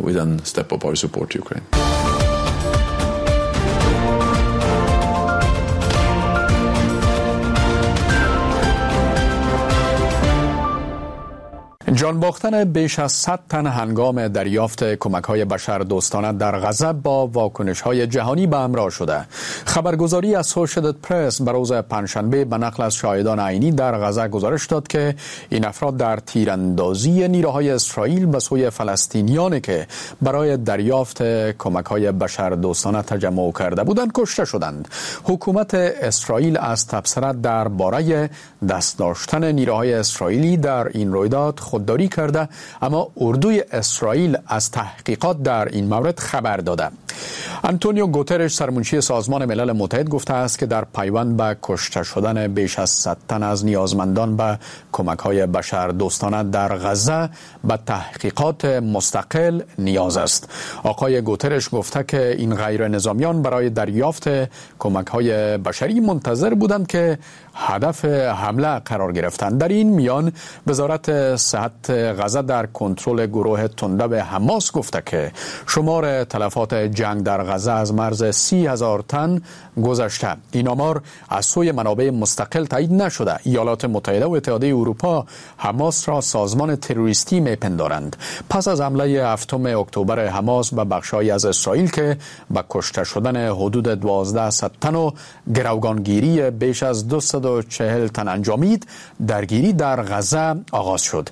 جان باختن بیش از صد تن هنگام دریافت کمک‌های بشردوستانه در غزه با واکنش‌های جهانی به همراه شده. خبرگزاری اسوسییتد پرس به روز پنجشنبه به نقل از شاهدان عینی در غزه گزارش داد که این افراد در تیراندازی نیروهای اسرائیل به سوی فلسطینیانی که برای دریافت کمک‌های بشردوستانه تجمع کرده بودند کشته شدند. حکومت اسرائیل از تبصره درباره دست داشتن نیروهای اسرائیلی در این رویداد خودداری کرده، اما اردوی اسرائیل از تحقیقات در این مورد خبر داده. آنتونیو گوترش سرمنشی سازمان ملل متحد گفته است که در پیوند به کشته شدن بیش از صد تن از نیازمندان به کمک‌های بشردوستانه در غزه به تحقیقات مستقل نیاز است. آقای گوترش گفته که این غیر نظامیان برای دریافت کمک‌های بشری منتظر بودند که هدف حمله قرار گرفتند. در این میان وزارت صحت غزه در کنترل گروه تندرو حماس گفته که شمار تلفات جنگ در غزه از مرز سی هزار تن گذشته. این آمار از سوی منابع مستقل تایید نشده. ایالات متحده و اتحادیه اروپا حماس را سازمان تروریستی میپندارند. پس از حمله هفتم اکتبر حماس به بخش‌هایی از اسرائیل که به کشته شدن حدود دوازده صد تن و گروگانگیری بیش از دویست و چهل تن انجامید، درگیری در غزه آغاز شد.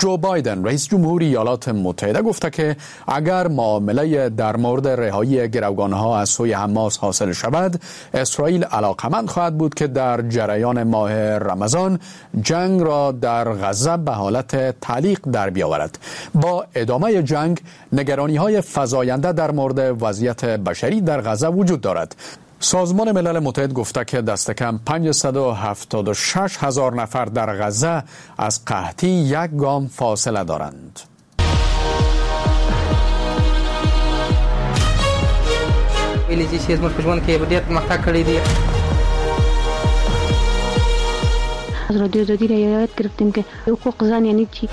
جو بایدن رئیس جمهوری ایالات متحده گفته که اگر معامله در مورد رهایی گروگانها از سوی حماس حاصل شود، اسرائیل علاقمند خواهد بود که در جریان ماه رمضان جنگ را در غزه به حالت تعلیق در بیاورد. با ادامه جنگ نگرانی‌های فزاینده در مورد وضعیت بشری در غزه وجود دارد. سازمان ملل متحد گفته که دست کم پانصد و هفتاد و شش هزار نفر در غزه از قحطی یک گام فاصله دارند. ویلې چې زموږ په ژوند کې ډېر پرمختګ کړی دی. از رادیو زدی را یاد گرفتیم که حقوق زن یعنی چی؟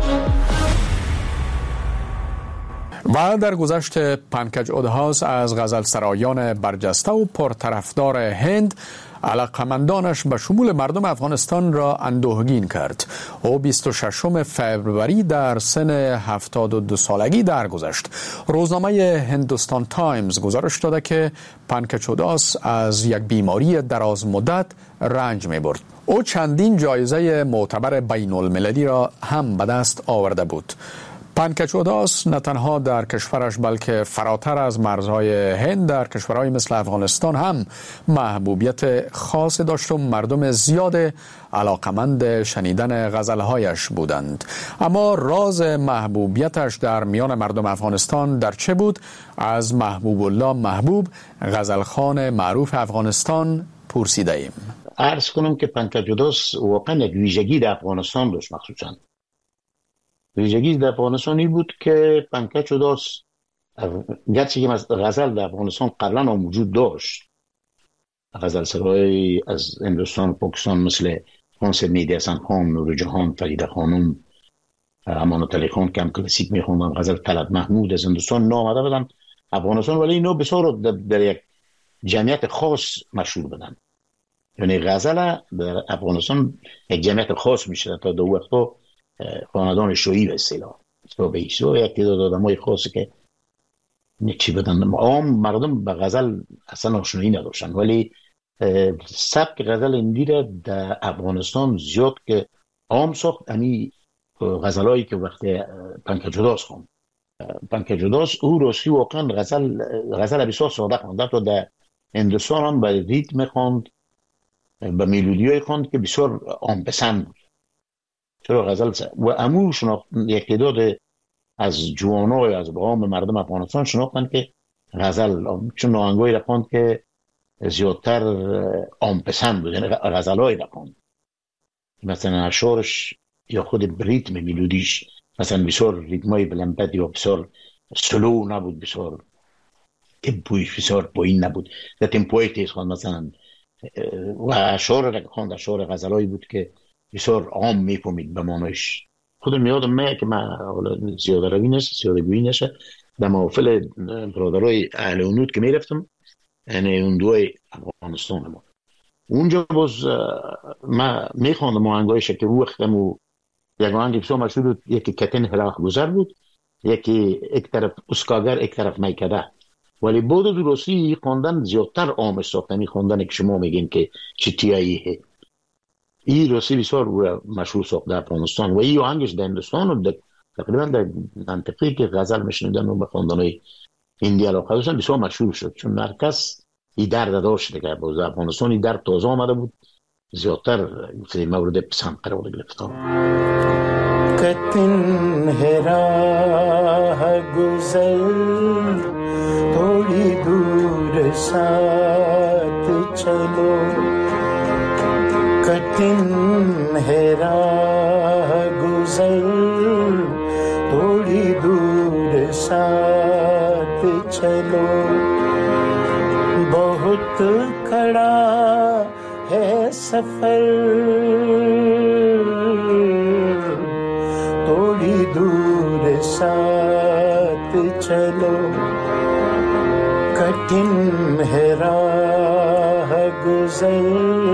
و در گذشت پنکج اودهاس از غزلسرایان برجسته و پرطرفدار هند علاقمندانش به شمول مردم افغانستان را اندوهگین کرد. او بیست و ششم فوریه در سن هفتاد و دو سالگی درگذشت. روزنامه هندوستان تایمز گزارش داده که پنکج اودهاس از یک بیماری دراز مدت رنج می برد. او چندین جایزه معتبر بین المللی را هم به دست آورده بود. پنکج اودهاس نه تنها در کشورش بلکه فراتر از مرزهای هند در کشورهای مثل افغانستان هم محبوبیت خاص داشت و مردم زیاد علاقمند شنیدن غزلهایش بودند. اما راز محبوبیتش در میان مردم افغانستان در چه بود؟ از محبوب الله محبوب، غزلخوان معروف افغانستان، پرسیده ایم. عرض کنم که پنکج اودهاس واقعا یک ویژگی در افغانستان داشت. مخصوصا ویژگی در افغانستان این بود که پنکج اودهاس گرچه که غزل در افغانستان قبلا هم وجود داشت، غزل سرای از هندوستان و پاکستان مثل خانس مهدی حسن خان، نور جهان، فریده خانم، امانت علی خان که هم کلاسیک میخوندن، غزل طلعت محمود از هندوستان نامده بودن افغانستان، ولی اینا بسیار در, در یک جمعیت خاص مشهور بودن. یعنی غزل در افغانستان یک جمعیت خاص میشه. تا دو وقتا خاندان شویی به اصطلاح تو به ایشو یک تعداد آدمای خاصی که چی بدن عام مردم به غزل اصلا آشنایی نداشتن، ولی سبک غزل هندی را در افغانستان زیاد که عام ساخت. امی غزلایی که وقتی پنکج اودهاس خواند، پنکج اودهاس او راستی واقعا غزل غزل بسیار ساده خواند. تو در هندوستان هم به ریتم خواند، به ملودیای خواند که بسیار عام پسند بود. چرا غزل و امو شناخت یک تعداد از جوانای از عام مردم افغانستان شناختن که غزل چون آهنگایی را خواند که زیادتر عام پسند بود، یعنی غزلای را خواند مثلا اشعارش یا خود ریتم ملودیش مثلا بسیار ریتمای بلند یا بسیار سلو نبود، بسیار تمپویش بسیار پایین نبود، در تمپوی تیز خواند مثلا. و اشعار را خواند اشعار غزلایی بود که بسیار عام میفهمید به معنیش. خودم یادم میاد که من زیاده روی نشه زیاده گویی نشه در محافل برادرای اهل هنود که میرفتم، یعنی اون دوای افغانستان ما اونجا باز من میخواندم آهنگایش که رو وقتم و یک آهنگ بسیار مشهور بود، یکی کتن هلاخ گذر بود، یکی یک طرف اسکاگر یک طرف میکده. ولی بود درستی خواندن زیادتر عام ساختنی خواندن که شما میگین که چتیاییه این راستی بسیار مشهور ساخت در افغانستان و این آهنگش در هندوستان و تقریبا در منطقه‌ای که غزل میشنیدن و به خواندن‌های هندی علاقه داشتن بسیار مشهور شد، چون هر کس این درد داشت دیگه. باز افغانستان این درد تازه آمده بود، زیادتر مورد پسند قرار گرفت. کتن هرا گزر توڑی دور ساتھ چلو، کٹن ہے راہ گزر تھوڑی دور ساتھ چلو، بہت کھڑا ہے سفر تھوڑی دور ساتھ چلو، کٹن ہے راہ گزر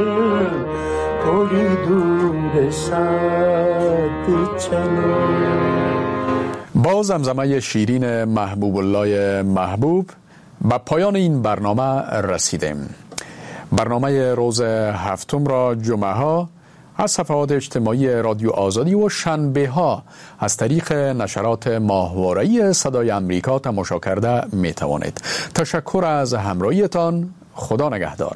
تھوڑی دور ساتھ چلو. با زمزمه شیرین محبوب الله محبوب به پایان این برنامه رسیدیم. برنامه روز هفتم را جمعه ها از صفحات اجتماعی رادیو آزادی و شنبه ها از طریق نشرات ماهواره‌ای صدای امریکا تماشا کرده می توانید. تشکر از همراهیتان. خدا نگهدار.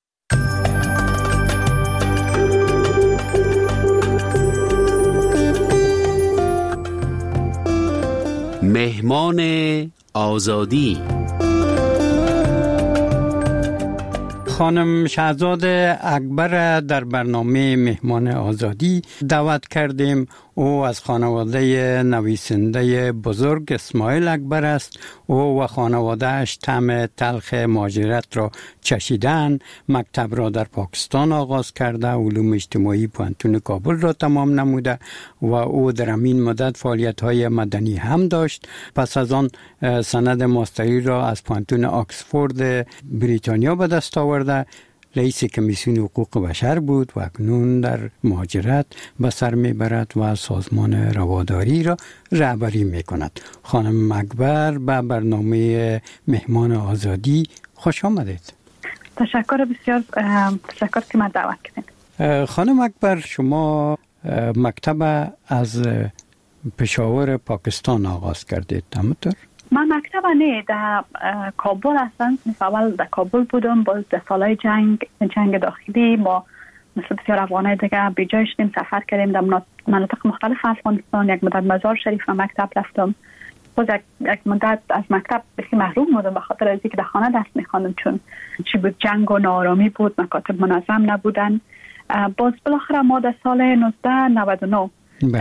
مهمان آزادی. خانم شهزاد اکبر در برنامه مهمان آزادی دعوت کردیم. او از خانواده نویسنده بزرگ اسماعیل اکبر است. او و خانوادهش طعم تلخ مهاجرت را چشیدن. مکتب را در پاکستان آغاز کرده، علوم اجتماعی پانتون کابل را تمام نموده و او در همین مدت فعالیت‌های مدنی هم داشت. پس از آن سند ماستری را از پانتون آکسفورد بریتانیا به دست آورده. رئیس کمیسیون حقوق بشر بود و اکنون در مهاجرت به سر میبرد و سازمان رواداری را رهبری میکند. خانم اکبر به برنامه مهمان آزادی خوش آمدید. تشکر بسیار، تشکر که من دعوت کردید. خانم اکبر، شما مکتب از پشاور پاکستان آغاز کردید، همونطور؟ من مکتب نه در کابل هستم. اول در کابل بودم، باز در سالهای جنگ جنگ داخلی ما مثل بسیار افغانای دیگه بیجای شدیم، سفر کردیم در مناطق مختلف افغانستان. یک مدت مزار شریف و مکتب رفتم. باز یک, یک مدت از مکتب بسیار محروم بودم به خاطر از اینکه در خانه درس می‌خواندم، چون چی بود جنگ و ناآرامی بود، مکاتب منظم نبودن. باز بالاخره ما در سال نوزده نود و نه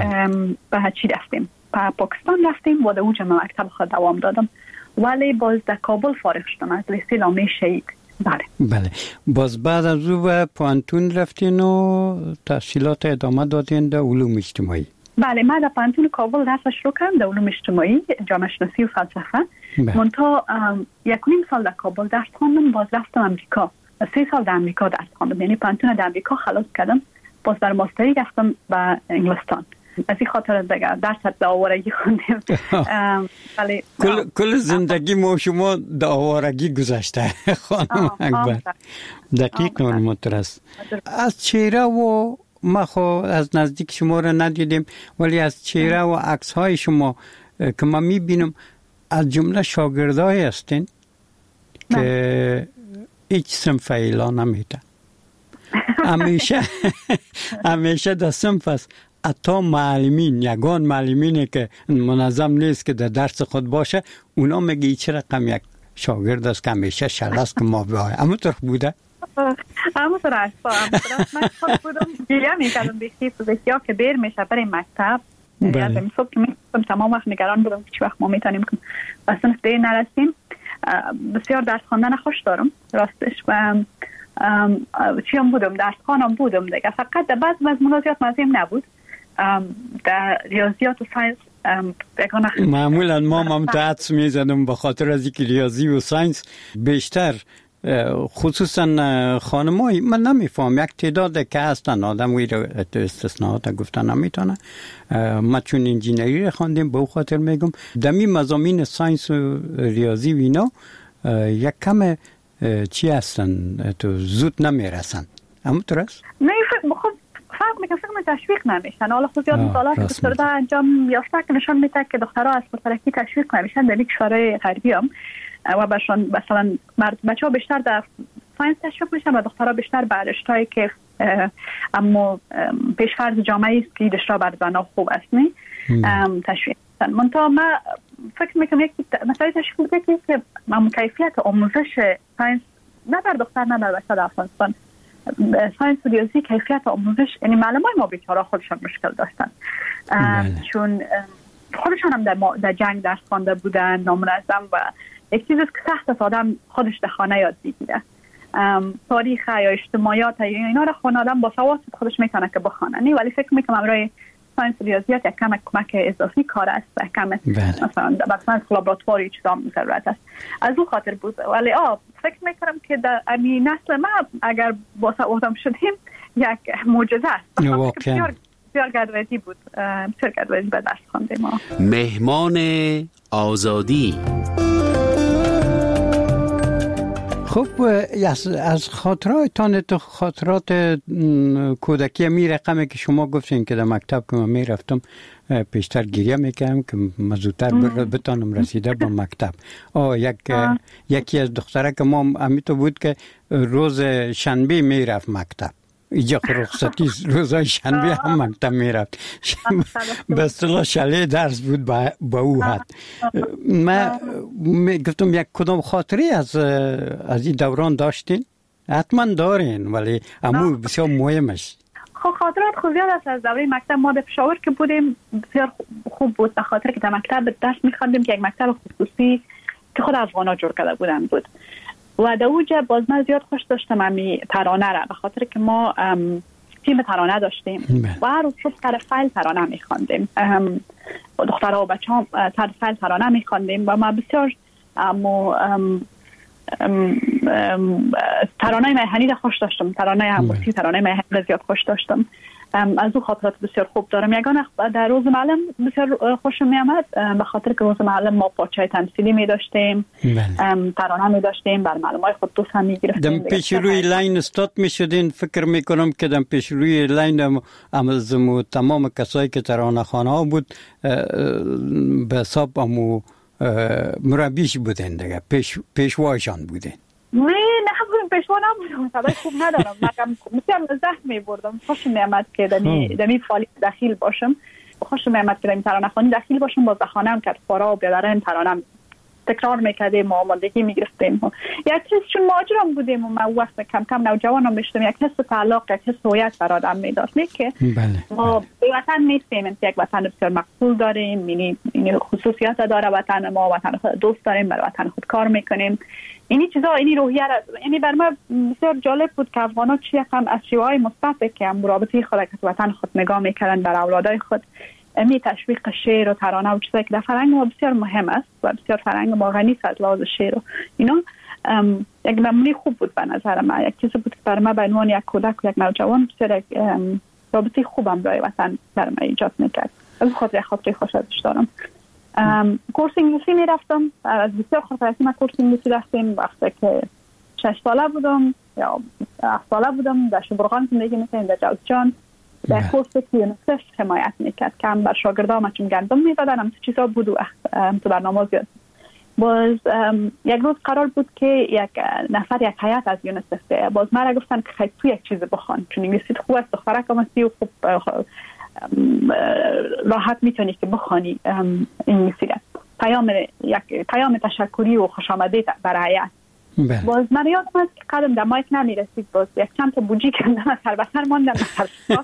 به چی رفتیم، به پاکستان رفتیم و در اونجا مکتب خود دوام دادم، ولی باز در کابل فارغ شدم از لیسه لامه شهید. بله بله. باز بعد از او به پانتون رفتین و تحصیلات ادامه دادین در علوم اجتماعی؟ بله، من در پانتون کابل درس شروع کردم در علوم اجتماعی، جامعه شناسی و فلسفه. منتها یک و نیم سال در کابل درس خواندم، باز رفتم امریکا. سه سال در امریکا درس خواندم، یعنی پانتون در امریکا خلاص کردم، باز در ماستری رفتم به انگلستان. از این خاطر دیگه درس در آوارگی خوندیم. ولی کل کل زندگی ما شما در آوارگی گذشته خانم اکبر. دقیق معلومات است. از چهره و ما خو از نزدیک شما را ندیدیم، ولی از چهره و عکس های شما که ما میبینم از جمله شاگردای هستین که هیچ صنف اعلان نمیده. همیشه همیشه در صنف است. حتی معلمین، یگان معلمینه که منظم نیست که در درس خود باشه، اونا میگه چه رقم یک شاگرد است که همیشه شلست که ما بیایم. همونطور بوده؟ همونطور است. من خود بودم گریه میکردم بسیار که دیر میشه برای مکتب. یعنی صبح که میستم تمام وقت نگران بودم که چه وقت ما میتونیم که و صنف دیر نرسیم. بسیار درس خواندن خوش دارم راستش و چی هم بودم، درس خوانم بودم دیگه. فقط در بعض مضمونات زیاد مزیم نبود. در ریاضیات و ساینس معمولا ما ممتعت میزنم به خاطر از اینکه ریاضی و ساینس بیشتر خصوصا خانمایی من نمیفهم، یک تعداد که هستن آدم وی رو استثناءات گفتن نمیتونه. ما چون انجینری خواندیم به خاطر میگم دمی مضامین ساینس و ریاضی و اینا یک کم چی هستن تو زود نمیرسن. همونطور است؟ نه خب فرق میکنه، فکر میکنم تشویق نمیشن. حالا خود زیاد مطالعات که دکترها انجام یافته که نشان میده که دخترها از پرترکی تشویق نمیشن در کشورهای غربی هم و باشون مثلا بچه‌ها بیشتر در ساینس تشویق میشن و دخترها بیشتر بر رشته‌ای که اما پیشفرض جامعه است که رشته بر زن‌ها خوب است نه تشویق میشن. منتها ما فکر میکنم یک مسئله تشویق بوده که ما کیفیت آموزش ساینس نه در دختر نه در بچه در افغانستان ساینس و ریاضی کیفیت آموزش، یعنی معلمای ما بیچاره خودشان مشکل داشتن چون خودشان هم در, در جنگ درس خوانده بودن نامنظم و یک چیزی که سخت است آدم خودش در خانه یاد بگیره. تاریخ یا اجتماعیات یا اینا را خود آدم با سواد خودش میتونه که بخونه، ولی فکر میکنم برای ساینس و ریاضیات یک کم کمک اضافی کار است و کم مثلا مثلا لابراتواری چیزا ضرورت است. از اون خاطر بود. ولی آ فکر میکنم که در امی نسل ما اگر با سوادم شدیم یک معجزه است. بسیار بسیار گردوزی بود، بسیار گردوزی به دست خواندیم ما. مهمان آزادی. خب از از خاطراتتان تو خاطرات کودکی می رقمی که شما گفتین که در مکتب که من می رفتم پیشتر گریه میکردم که زودتر بتانم رسیده به مکتب. آه یک آه. یکی از دختره که ما امیتو بود که روز شنبه میرفت مکتب. اینجا رخصتی روزای شنبه هم مکتب میرفت. به اصطلاح شله درس بود با او حد. من گفتم یک کدام خاطری از از این دوران داشتین؟ حتما دارین ولی امو بسیار مهمش. خاطرات خود زیاد است از دوره مکتب. ما در پشاور که بودیم بسیار خوب بود، به خاطر که در مکتب درس می‌خواندیم که یک مکتب خصوصی که خود افغانا جور کرده بودن بود و در اوجه باز من زیاد خوش داشتم امی ترانه را، به خاطر که ما تیم ترانه داشتیم و هر روز سر فایل ترانه می‌خواندیم. دخترها و بچه‌ها سر فایل ترانه می‌خواندیم و ما بسیار امو ترانه میهنی را خوش داشتم، ترانه هموسی ترانه میهنی را زیاد خوش داشتم. از او خاطرات بسیار خوب دارم. یگانه در روز معلم بسیار خوشم می آمد، به خاطر که روز معلم ما پارچه تمثیلی می داشتیم، ترانه می داشتیم، بر معلمای خود دوست هم می گرفتیم. دم پیش روی لاین استاد می شدین. فکر می کنم که دم پیش روی لاین امازمو تمام کسایی که ترانه خانه ها بود به حساب امو مربیش بودن دیگه، پیش پیشواشان بودن. نه نه بودم پیشوا نبودم، صدای خوب ندارم. من مثلا زحمت می‌بردم. خوشم می‌آمد که دمی دمی فعالیت داخل باشم. خوشم می‌آمد که دمی ترانه خوانی داخل باشم. باز خانه‌ام که فورا و بیادرم ترانه تکرار می‌کردیم و آمادگی می‌گرفتیم. یک چیز چون ماجرام بودیم و من وقت کم کم نوجوانم می‌شدم، یک حس تعلق، یک حس هویت بر آدم می‌داد. نه که ما به وطن نیستیم، یک وطن بسیار مقبول داریم، یعنی این خصوصیات داره وطن ما، وطن خود دوست داریم، برای وطن خود کار می‌کنیم. اینی چیزا، اینی روحیه را، یعنی بر من بسیار جالب بود که افغانا چی هم از شیوه‌های مثبت که هم رابطه خود که وطن خود نگاه می‌کردن بر اولادای خود، می تشویق شعر و ترانه و چیزایی که در فرهنگ ما بسیار مهم است و بسیار فرهنگ ما غنی است از لحاظ شعر و اینا. یک نمونه خوب بود به نظر من، یک چیزی بود که بر من به عنوان یک کودک و یک نوجوان بسیار یک رابطه خوبم برای وطن بر من ایجاد می‌کرد. از خاطر خاطر خوش ازش دارم. کورس انگلیسی میرفتم، از بسیار خاطراتی من کورس انگلیسی رفتیم وقتی که شش ساله بودم یا هفت ساله بودم. در شبرغان زندگی می‌کردم، در جوزجان. در کورس که یونیسف حمایت میکرد که هم بر شاگردام چون گندم میدادن، هم چیزا بود و تو برنامه زیاد. باز یک روز قرار بود که یک نفر یک هیئت از یونیسف ده. باز مرا گفتن که خیلی تو یک چیز بخوان چون انگلیسی خوب است، دخترک هم هستی و خوب راحت میتونی که بخوانی انگلیسی را. پیام یک پیام تشکری و خوش آمدید برای هیئت. باز من یادم است که قدم در مایک نمیرسید، باز یک چند تا بوجی کندم از سر بسر ماندم از سر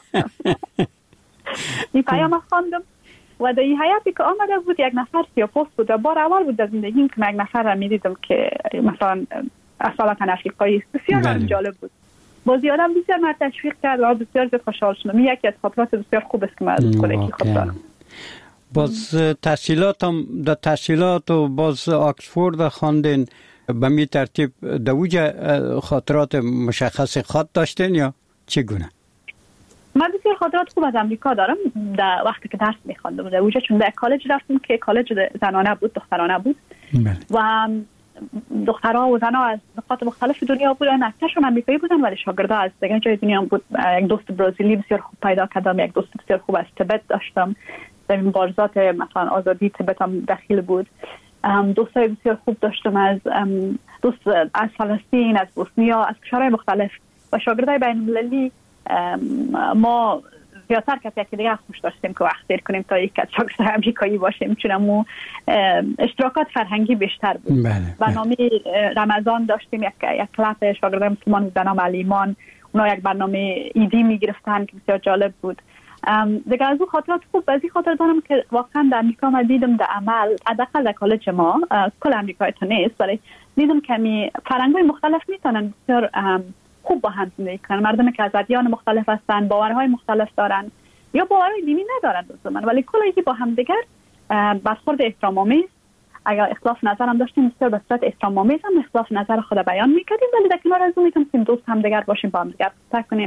این پیام خواندم و در این حیاتی که آمده بود یک نفر سیاپوست بود و بار اول بود در زندگیم که من یک نفر را میدیدم که مثلا اصالتا افریقایی است. بسیار جالب بود. باز یادم بسیار من تشویق کرد و بسیار زیاد خوشحال شدم. این یکی از خاطرات بسیار خوب است که من از کودکی خود دارم. باز تحصیلاتم در تحصیلات و باز آکسفورد خواندین، به می ترتیب دوجه خاطرات مشخص خاط داشتین یا چگونه؟ من بسیار خاطرات خوب از امریکا دارم. در وقتی که درس می‌خواندم در اوجه، چون در کالج رفتم که کالج زنانه بود، دخترانه بود و دخترها و زنها از نقاط مختلف دنیا بودن. اکثرشون آمریکایی بودن ولی شاگردا از دیگه جای دنیا بود. یک دوست برزیلی بسیار خوب پیدا کردم، یک دوست بسیار خوب از تبت داشتم، در مبارزات مثلا آزادی تبت هم داخل بود. دوستای بسیار خوب داشتم از دوست از فلسطین، از بوسنیا، از کشورهای مختلف و شاگردای بین المللی. ما زیادتر که یکی دیگه خوش داشتیم که وقت دیر کنیم تا یک از شاگردای امریکایی باشیم، چون امو اشتراکات فرهنگی بیشتر بود. برنامه رمضان داشتیم، یک یک کلاس شاگردای مسلمان به نام علیمان، اونا یک برنامه ایدی میگرفتن که بسیار جالب بود. دیگه از اون خاطرات خوب از این خاطر دارم که واقعا در امریکا من دیدم در عمل، حداقل در کالج ما، کل امریکای تو نیست ولی دیدم که می فرهنگ‌های مختلف میتونن بسیار خوب با هم زندگی کنن. مردمی که از ادیان مختلف هستن، باورهای مختلف دارن یا باورهای دینی ندارن دوستان، ولی کلی با هم دیگر برخورد احترام‌آمیز. اگر اختلاف نظر هم داشتیم بسیار به صورت احترام‌آمیز هم اختلاف نظر خود بیان می‌کردیم، ولی در کنار از اون میتونیم دوست هم دیگر باشیم، با هم دیگر صحبت کنیم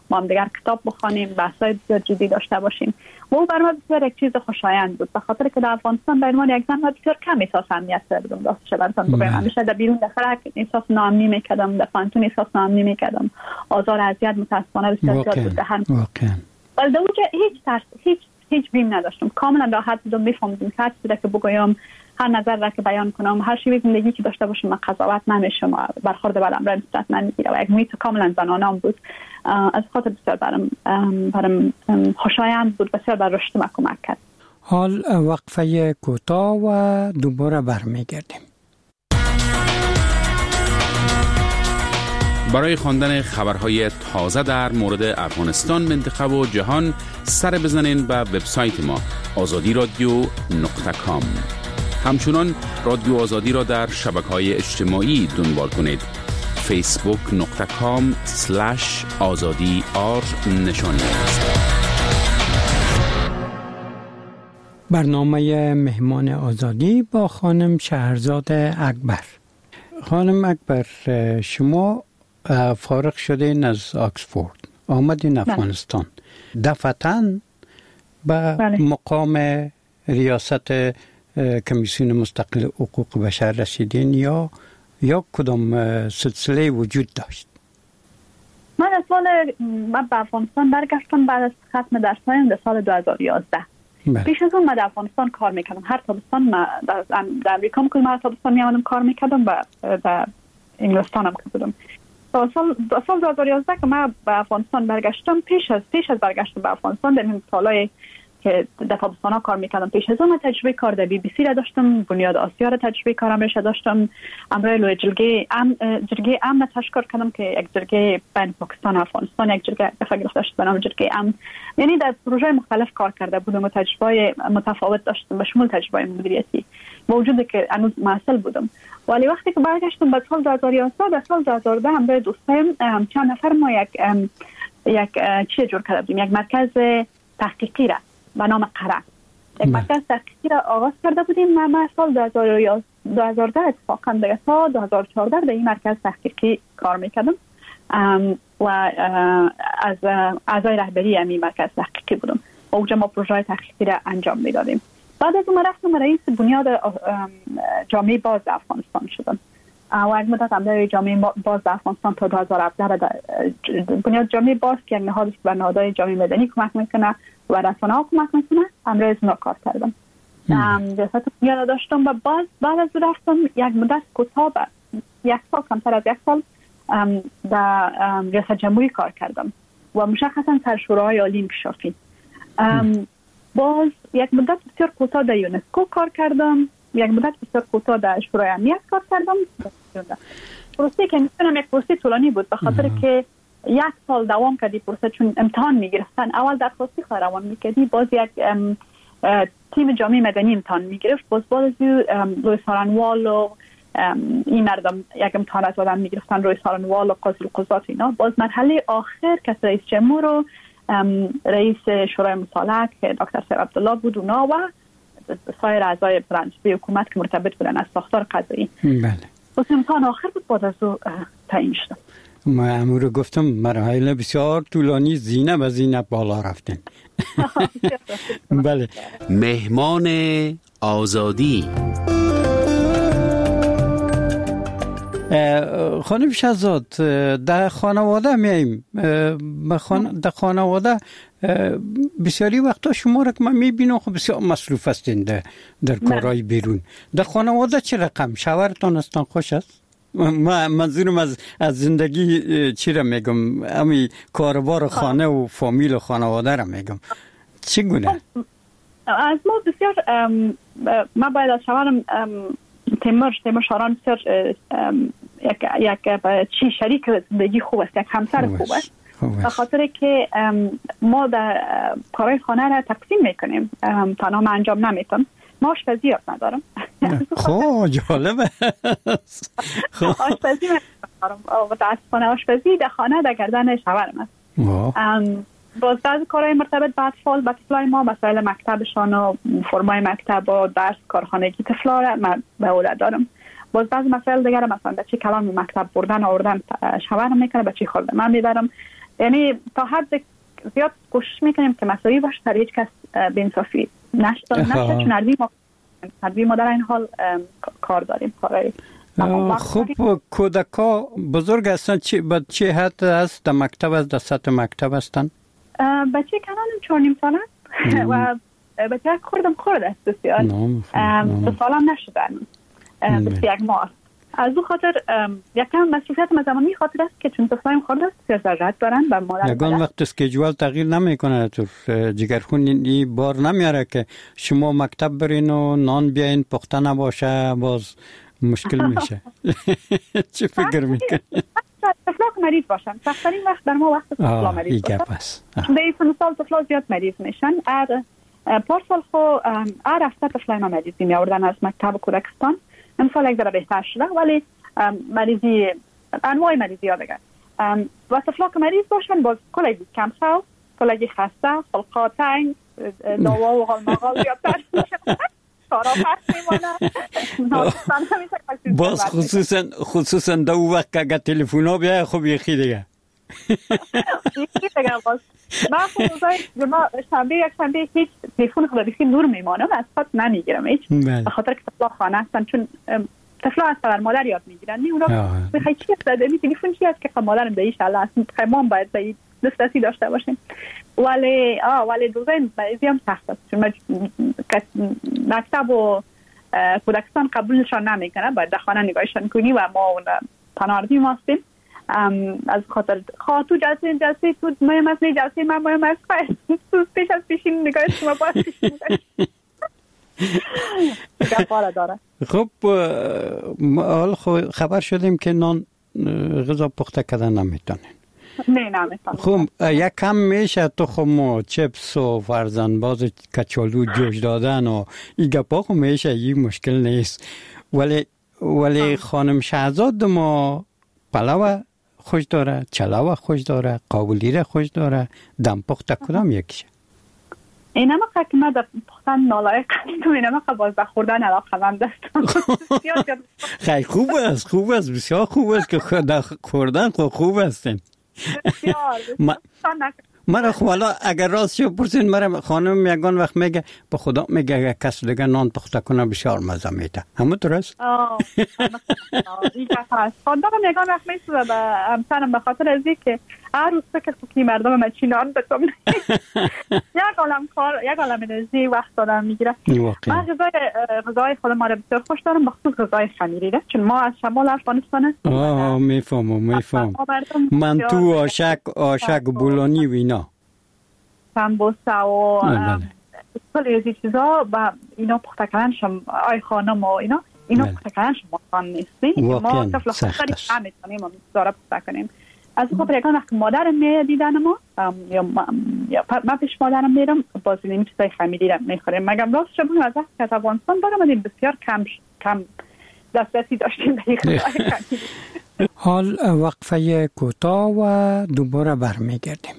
ما هم دیگر کتاب بخوانیم، بحث‌های بسیار جدی داشته باشیم. و او برای ما بسیار یک چیز خوشایند بود، به خاطر که در افغانستان به عنوان یک زن بسیار کم احساس امنیت کردم. راستش براتون بگم همیشه در بیرون داخل احساس ناامنی میکردم، در فانتون احساس ناامنی میکردم، آزار اذیت متاسفانه بسیار زیاد بود. هر ولی در اونجا هیچ ترس، هیچ هیچ بیم نداشتم، کاملا راحت بودم، میفهمیدم که هر چیزی که بگویم، هر نظر را که بیان کنم، هر شیوه زندگی که داشته باشم، من قضاوت نمیشم، برخورد بر امر نسبت نمیگیره و یک محیط کاملا زنانه‌ام بود. از خاطر بسیار برام برام خوشایند بود، بسیار بر رشد من کمک کرد. حال وقفه کوتاه و دوباره برمیگردیم. برای خواندن خبرهای تازه در مورد افغانستان، منطقه و جهان سر بزنین به وبسایت ما آزادی رادیو نقطه کام. همچنان رادیو آزادی را در شبکه‌های اجتماعی دنبال کنید. فیسبوک نقطه کام سلش آزادی آر نشانی است. برنامه مهمان آزادی با خانم شهرزاد اکبر. خانم اکبر، شما فارغ شدین از آکسفورد، آمدین افغانستان، دفعتاً به مقام ریاست کمیسیون مستقل حقوق بشر رسیدین یا یا کدام سلسله وجود داشت؟ من از سال من به افغانستان برگشتم بعد از ختم درسایم در سال دو هزار و یازده. پیش از اون من در افغانستان کار میکردم. هر تابستان من در امریکا هم کدوم هر تابستان میامدم کار میکردم و در انگلستان هم که بودم. سال سال دو هزار و یازده که من به افغانستان برگشتم، پیش از پیش از برگشتم به افغانستان در این سالهای که در تابستانا کار میکردم، پیش از اون تجربه کار در بی بی سی را داشتم، بنیاد آسیا را تجربه کارم را داشتم، امروز لوی جلگه ام جرگه ام تشکر کردم که یک جرگه بین پاکستان و افغانستان، یک جرگه دفعه گرفته شد به نام جرگه ام. یعنی در پروژه مختلف کار کرده بودم و تجربه متفاوت داشتم، به شمول تجربه مدیریتی، با وجود که هنوز معسل بودم. ولی وقتی که برگشتم به سال دو هزار و یازده، در سال دو هزار و ده هم به دوستایم چند نفر ما یک یک چی جور کرده بودیم، یک مرکز تحقیقی را به نام قره، یک مرکز تحقیقی را آغاز کرده بودیم. ما ما سال دو هزار و ده اتفاقا دیگه تا دو هزار و چهارده در این مرکز تحقیقی کار میکردم و از اعضای رهبری این مرکز تحقیقی بودم و اونجا ما پروژه تحقیقی را انجام میدادیم. بعد از اون رفتم رئیس بنیاد جامعه باز افغانستان شدم و یک مدت هم در جامعه باز افغانستان تا دو هزار و هفده بنیاد جامعه باز که یک نهاد است به نهادهای جامعه مدنی کمک میکنه و رسانه‌ها کمک میکنه، امروز اونا کار کردم. ریاست بنیاد داشتم و باز بعد از رفتم یک مدت کوتاه، یک سال کمتر از یک سال در ریاست جمهوری کار کردم و مشخصا سرشورای عالی انکشافی. باز یک مدت بسیار کوتاه در یونسکو کار کردم، یک مدت بسیار کوتاه در شورای امنیت کار کردم. پروسه که میتونم یک پروسه طولانی بود به خاطر که یک سال دوام کردی پروسه، چون امتحان میگرفتن، اول درخواستی خواهی روان میکردی، باز یک تیم جامعه مدنی امتحان میگرفت، باز باز روی سارنوال و این مردم یک امتحانات آدم میگرفتن روی سارنوال و قاضی القضات اینا. باز مرحله آخر که رئیس جمهور و رئیس شورای مصالحه که دکتر سید عبدالله بود اونا و سایر اعضای برنامه حکومت که مرتبط بودن از ساختار قضایی. بله. باز امتحان آخر بود، بعد از او تعیین شدم. ما امروز گفتم مراحل بسیار طولانی، زینه به زینه بالا رفتن. بله. مهمان آزادی. خانم شهرزاد، در خانواده میاییم، در خانواده بسیاری وقتا شما را که من میبینم خب بسیار مصروف هستین در, در کارهای بیرون. در خانواده چه رقم؟ شوهرتان هستن خوش است؟ من منظورم از از زندگی چی را میگم، امی کاربار خانه و فامیل و خانواده را میگم، چگونه؟ از ما بسیار ما باید از شوهرم تیمور تیمور شاران بسیار یک یک چی شریک زندگی خوب است، یک همسر خوب است، به خاطر که ما در کارهای خانه را تقسیم میکنیم، تنها من انجام نمیتونم. ما آشپزی یاد ندارم. خواه جالبه. آشپزی ندارم، متاسفانه آشپزی در خانه در گردن شوهرم است. باز بعضی کارهای مرتبط با اطفال با طفلای ما، مسائل مکتبشان و فرمای مکتب و درس کارخانگی طفلا را من به عهده دارم. باز بعضی مسائل دیگر مثلا بچه کلام مکتب بردن آوردن شوهرم میکنه، بچه خورده من میبرم. یعنی تا حد زیاد کوشش میکنیم که مساوی باشه، در هیچ کس به انصافی نشد نشه، چون نردی ما نردی ما در این حال کار داریم. کارای خب کودکا بزرگ هستن، چه به چه حد است؟ در مکتب است، در سطح مکتب هستن؟ بچه کنانم چهار نیم سال است و بچه خوردم خورد است بسیار دو سالم نشدن بس یک ماه. از او خاطر یکم مسئولیت مزمانی خاطر است که چون طفلایم خورد است بسیار ضرورت دارن و مادر یگان وقت اسکیجول تغییر نمیکنه، تو جگرخون این بار نمیاره که شما مکتب برین و نان بیاین پخته نباشه، باز مشکل میشه. چه فکر میکنی؟ طفلا که مریض باشن سخت‌ترین وقت در ما وقت طفلا مریض باشن. به این سال طفلا زیاد مریض میشن. ار پارسال خو ار هفته طفلای ما مریضی میآوردن از مکتب کودکستان. امسال یک ذره بهتر شده، ولی مریضی انواع مریضی ها دیگه و طفلا که مریض باشن باز کلی کم سو، کلی خسته، خلقا تنگ، دوا و غالمغال زیادتر میشن. باز خصوصا خصوصا دو وقت که اگر تلفن ها بیای خوب یکی دیگه یکی دیگه باز من خود روزای ما شنبه یک شنبه هیچ تلفن خدا بیخی نور میمانم از خود نمیگیرم هیچ به خاطر که طفلا خانه هستن، چون طفلا از پدر مادر یاد میگیرن نی اونا بخوای چی هست می تلفن چی هست که مادرم به ایشالله اصلا خیمام باید به دسترسی داشته باشیم. ولی آه ولی دوزین بعضی هم سخت است، چون مکتب و کودکستان قبولشان نمیکنه، باید در خانه نگاهشان کنی و ما پناهندگی هستیم. از خاطر خاطر جلسه جلسه تو مهم است، جلسه من مهم است، تو پیش از پیشین نگاه شما باید پیشین نگاه داره. خب حال خبر شدیم که نان غذا پخته کردن نمیتونن. نه نمیتونن. خب یک کم میشه تخم و چپس و فرزن باز کچالو جوش دادن و این گپا خب میشه، این مشکل نیست. ولی ولی خانم شهزاد ما پلو خوش داره، چلاو خوش داره، قابلی را خوش داره، دم پخته کدام یکیشه؟ این هم که من در پختن نالایق هستم، این هم که باز در خوردن علاقه من دستم. خیلی خوب است، خوب است، بسیار خوب است که در خوردن خوب هستین. بسیار بسیار مرا خوالا اگر راست شو پرسین، مرا خانم یگان وقت میگه به خدا میگه اگر کس دیگه نان پخته کنه بسیار مزه میده. همون درست؟ آه این که هست. خواندم یگان وقت میسوزه به همسرم به خاطر از این که هر روز فکر که مردم من چی نان بتم یک عالم کار، یک عالم انرژی وقت دارم میگیره. من غذای غذای خود ما را بسیار خوش دارم، بخصوص غذای خمیری را، چون ما از شمال افغانستان هستیم. آه میفهمم میفهمم. من تو آشک آشک بولانی و اینا سمبوسه و کلی از این چیزا و اینا پخته کردنشم آی خانم و اینا اینا پخته کردنشم آسان نیستی. ما طفل خودکاری نمیتونیم و داره پخته کنیم. از خب یکان وقت مادرم میاد دیدن ما یا من پیش مادرم میرم باز این چیزای خمیری را میخوریم. مگم راست شد بودیم از وقت که از افغانستان برامدیم بسیار کم کم دسترسی داشتیم به این غذای خمیری. حال وقفه کوتاه و دوباره برمیگردیم.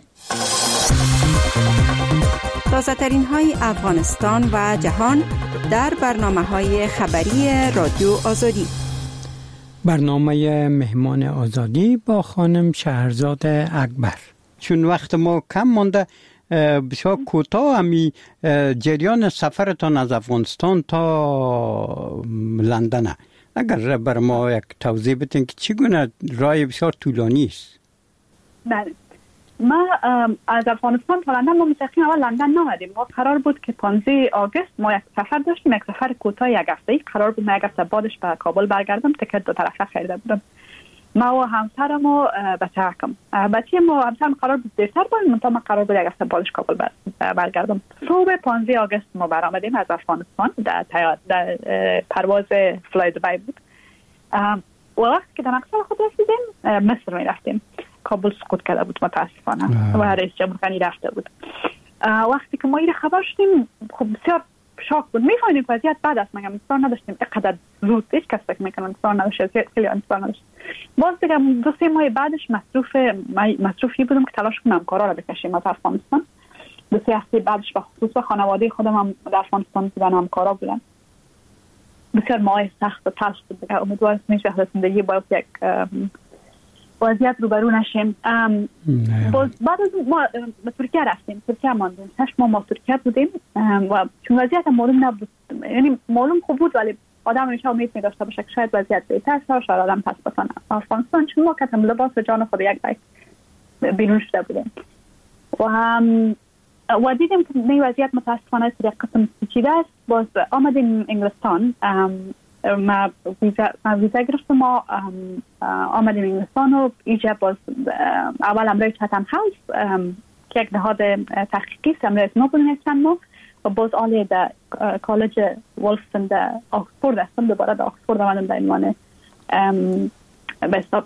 تازه ترین های افغانستان و جهان در برنامه های خبری رادیو آزادی. برنامه مهمان آزادی با خانم شهرزاد اکبر. چون وقت ما کم مانده بسیار کوتاه همی جریان سفرتان از افغانستان تا لندن اگر بر ما یک توضیح بدین که چگونه راه بسیار طولانی است. بله ما از افغانستان تا لندن ما مستقیم اول لندن نامدیم. ما قرار بود که پانزده آگوست ما یک سفر داشتیم، یک سفر کوتاه یک هفته‌ای. قرار بود ما یک هفته بعدش به کابل برگردم، تکت دو طرفه خریده بودم. ما و همسرم و بچه‌کم. بچه ما همسرم قرار بود دیرتر باید، منتها ما قرار بود یک هفته بعدش کابل برگردم. صبح پانزده آگوست ما برآمدیم از افغانستان، در در پرواز فلای دبی بود. و وقتی که در مقصد خود رسیدیم مصر می رفتیم. کابل سقوط کرده بود متاسفانه و رئیس جمهور غنی رفته بود. وقتی که ما این خبر شدیم خب بسیار شاک بود. می‌فهمیم که وضعیت بد است، مگه انتظار نداشتیم اینقدر زود هیچ کس فکر می‌کنه انتظار نداشت، خیلی انتظار نداشت. باز دیگه دو سه ماه بعدش مصروف مصروفی بودم که تلاش کنم کارا را بکشیم از افغانستان. دو سه هفته بعدش به خصوص خانواده خودم هم در افغانستان بودن، همکارا بودن. بسیار ماه سخت و تلخ بود دیگه. امیدوارم میشه زندگی با یک وضعیت روبرو نشیم. باز بعد از ما به ترکیه رفتیم، ترکیه ماندیم، هشت ماه ما ترکیه بودیم و چون وضعیت معلوم نبود، یعنی معلوم خوب بود ولی آدم همیشه امید می‌داشته باشه که شاید وضعیت بهتر شه، شاید آدم پس بزنه. افغانستان چون ما کتم لباس جان خود یک بایک بیرون شده بودیم و هم و دیدیم که این وضعیت متاسفانه یک قسم پیچیده است. باز آمدیم انگلستان، ما ویزا ویزا گرفتم، ما آمدیم انگلستان و اینجا باز اول امروز چاتم هاوس که یک نهاد تحقیقی است، امروز نبودیم چند ماه و باز آلی در کالج ولفسون در آکسفورد هستم، دوباره در آکسفورد آمدم در عنوان به حساب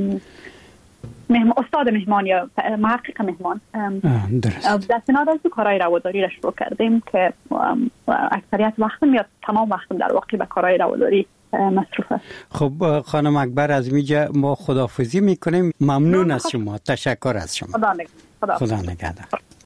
استاد مهمان یا محقق مهمان. در کنار از دو کارهای رواداری را شروع کردیم که اکثریت وقتم یا تمام وقتم در واقع به کارهای رواداری مصروف است. خب خانم اکبر، از اینجا ما خداحافظی میکنیم. ممنون از شما، تشکر از شما. خدا نگهدار. خدا نگهدار.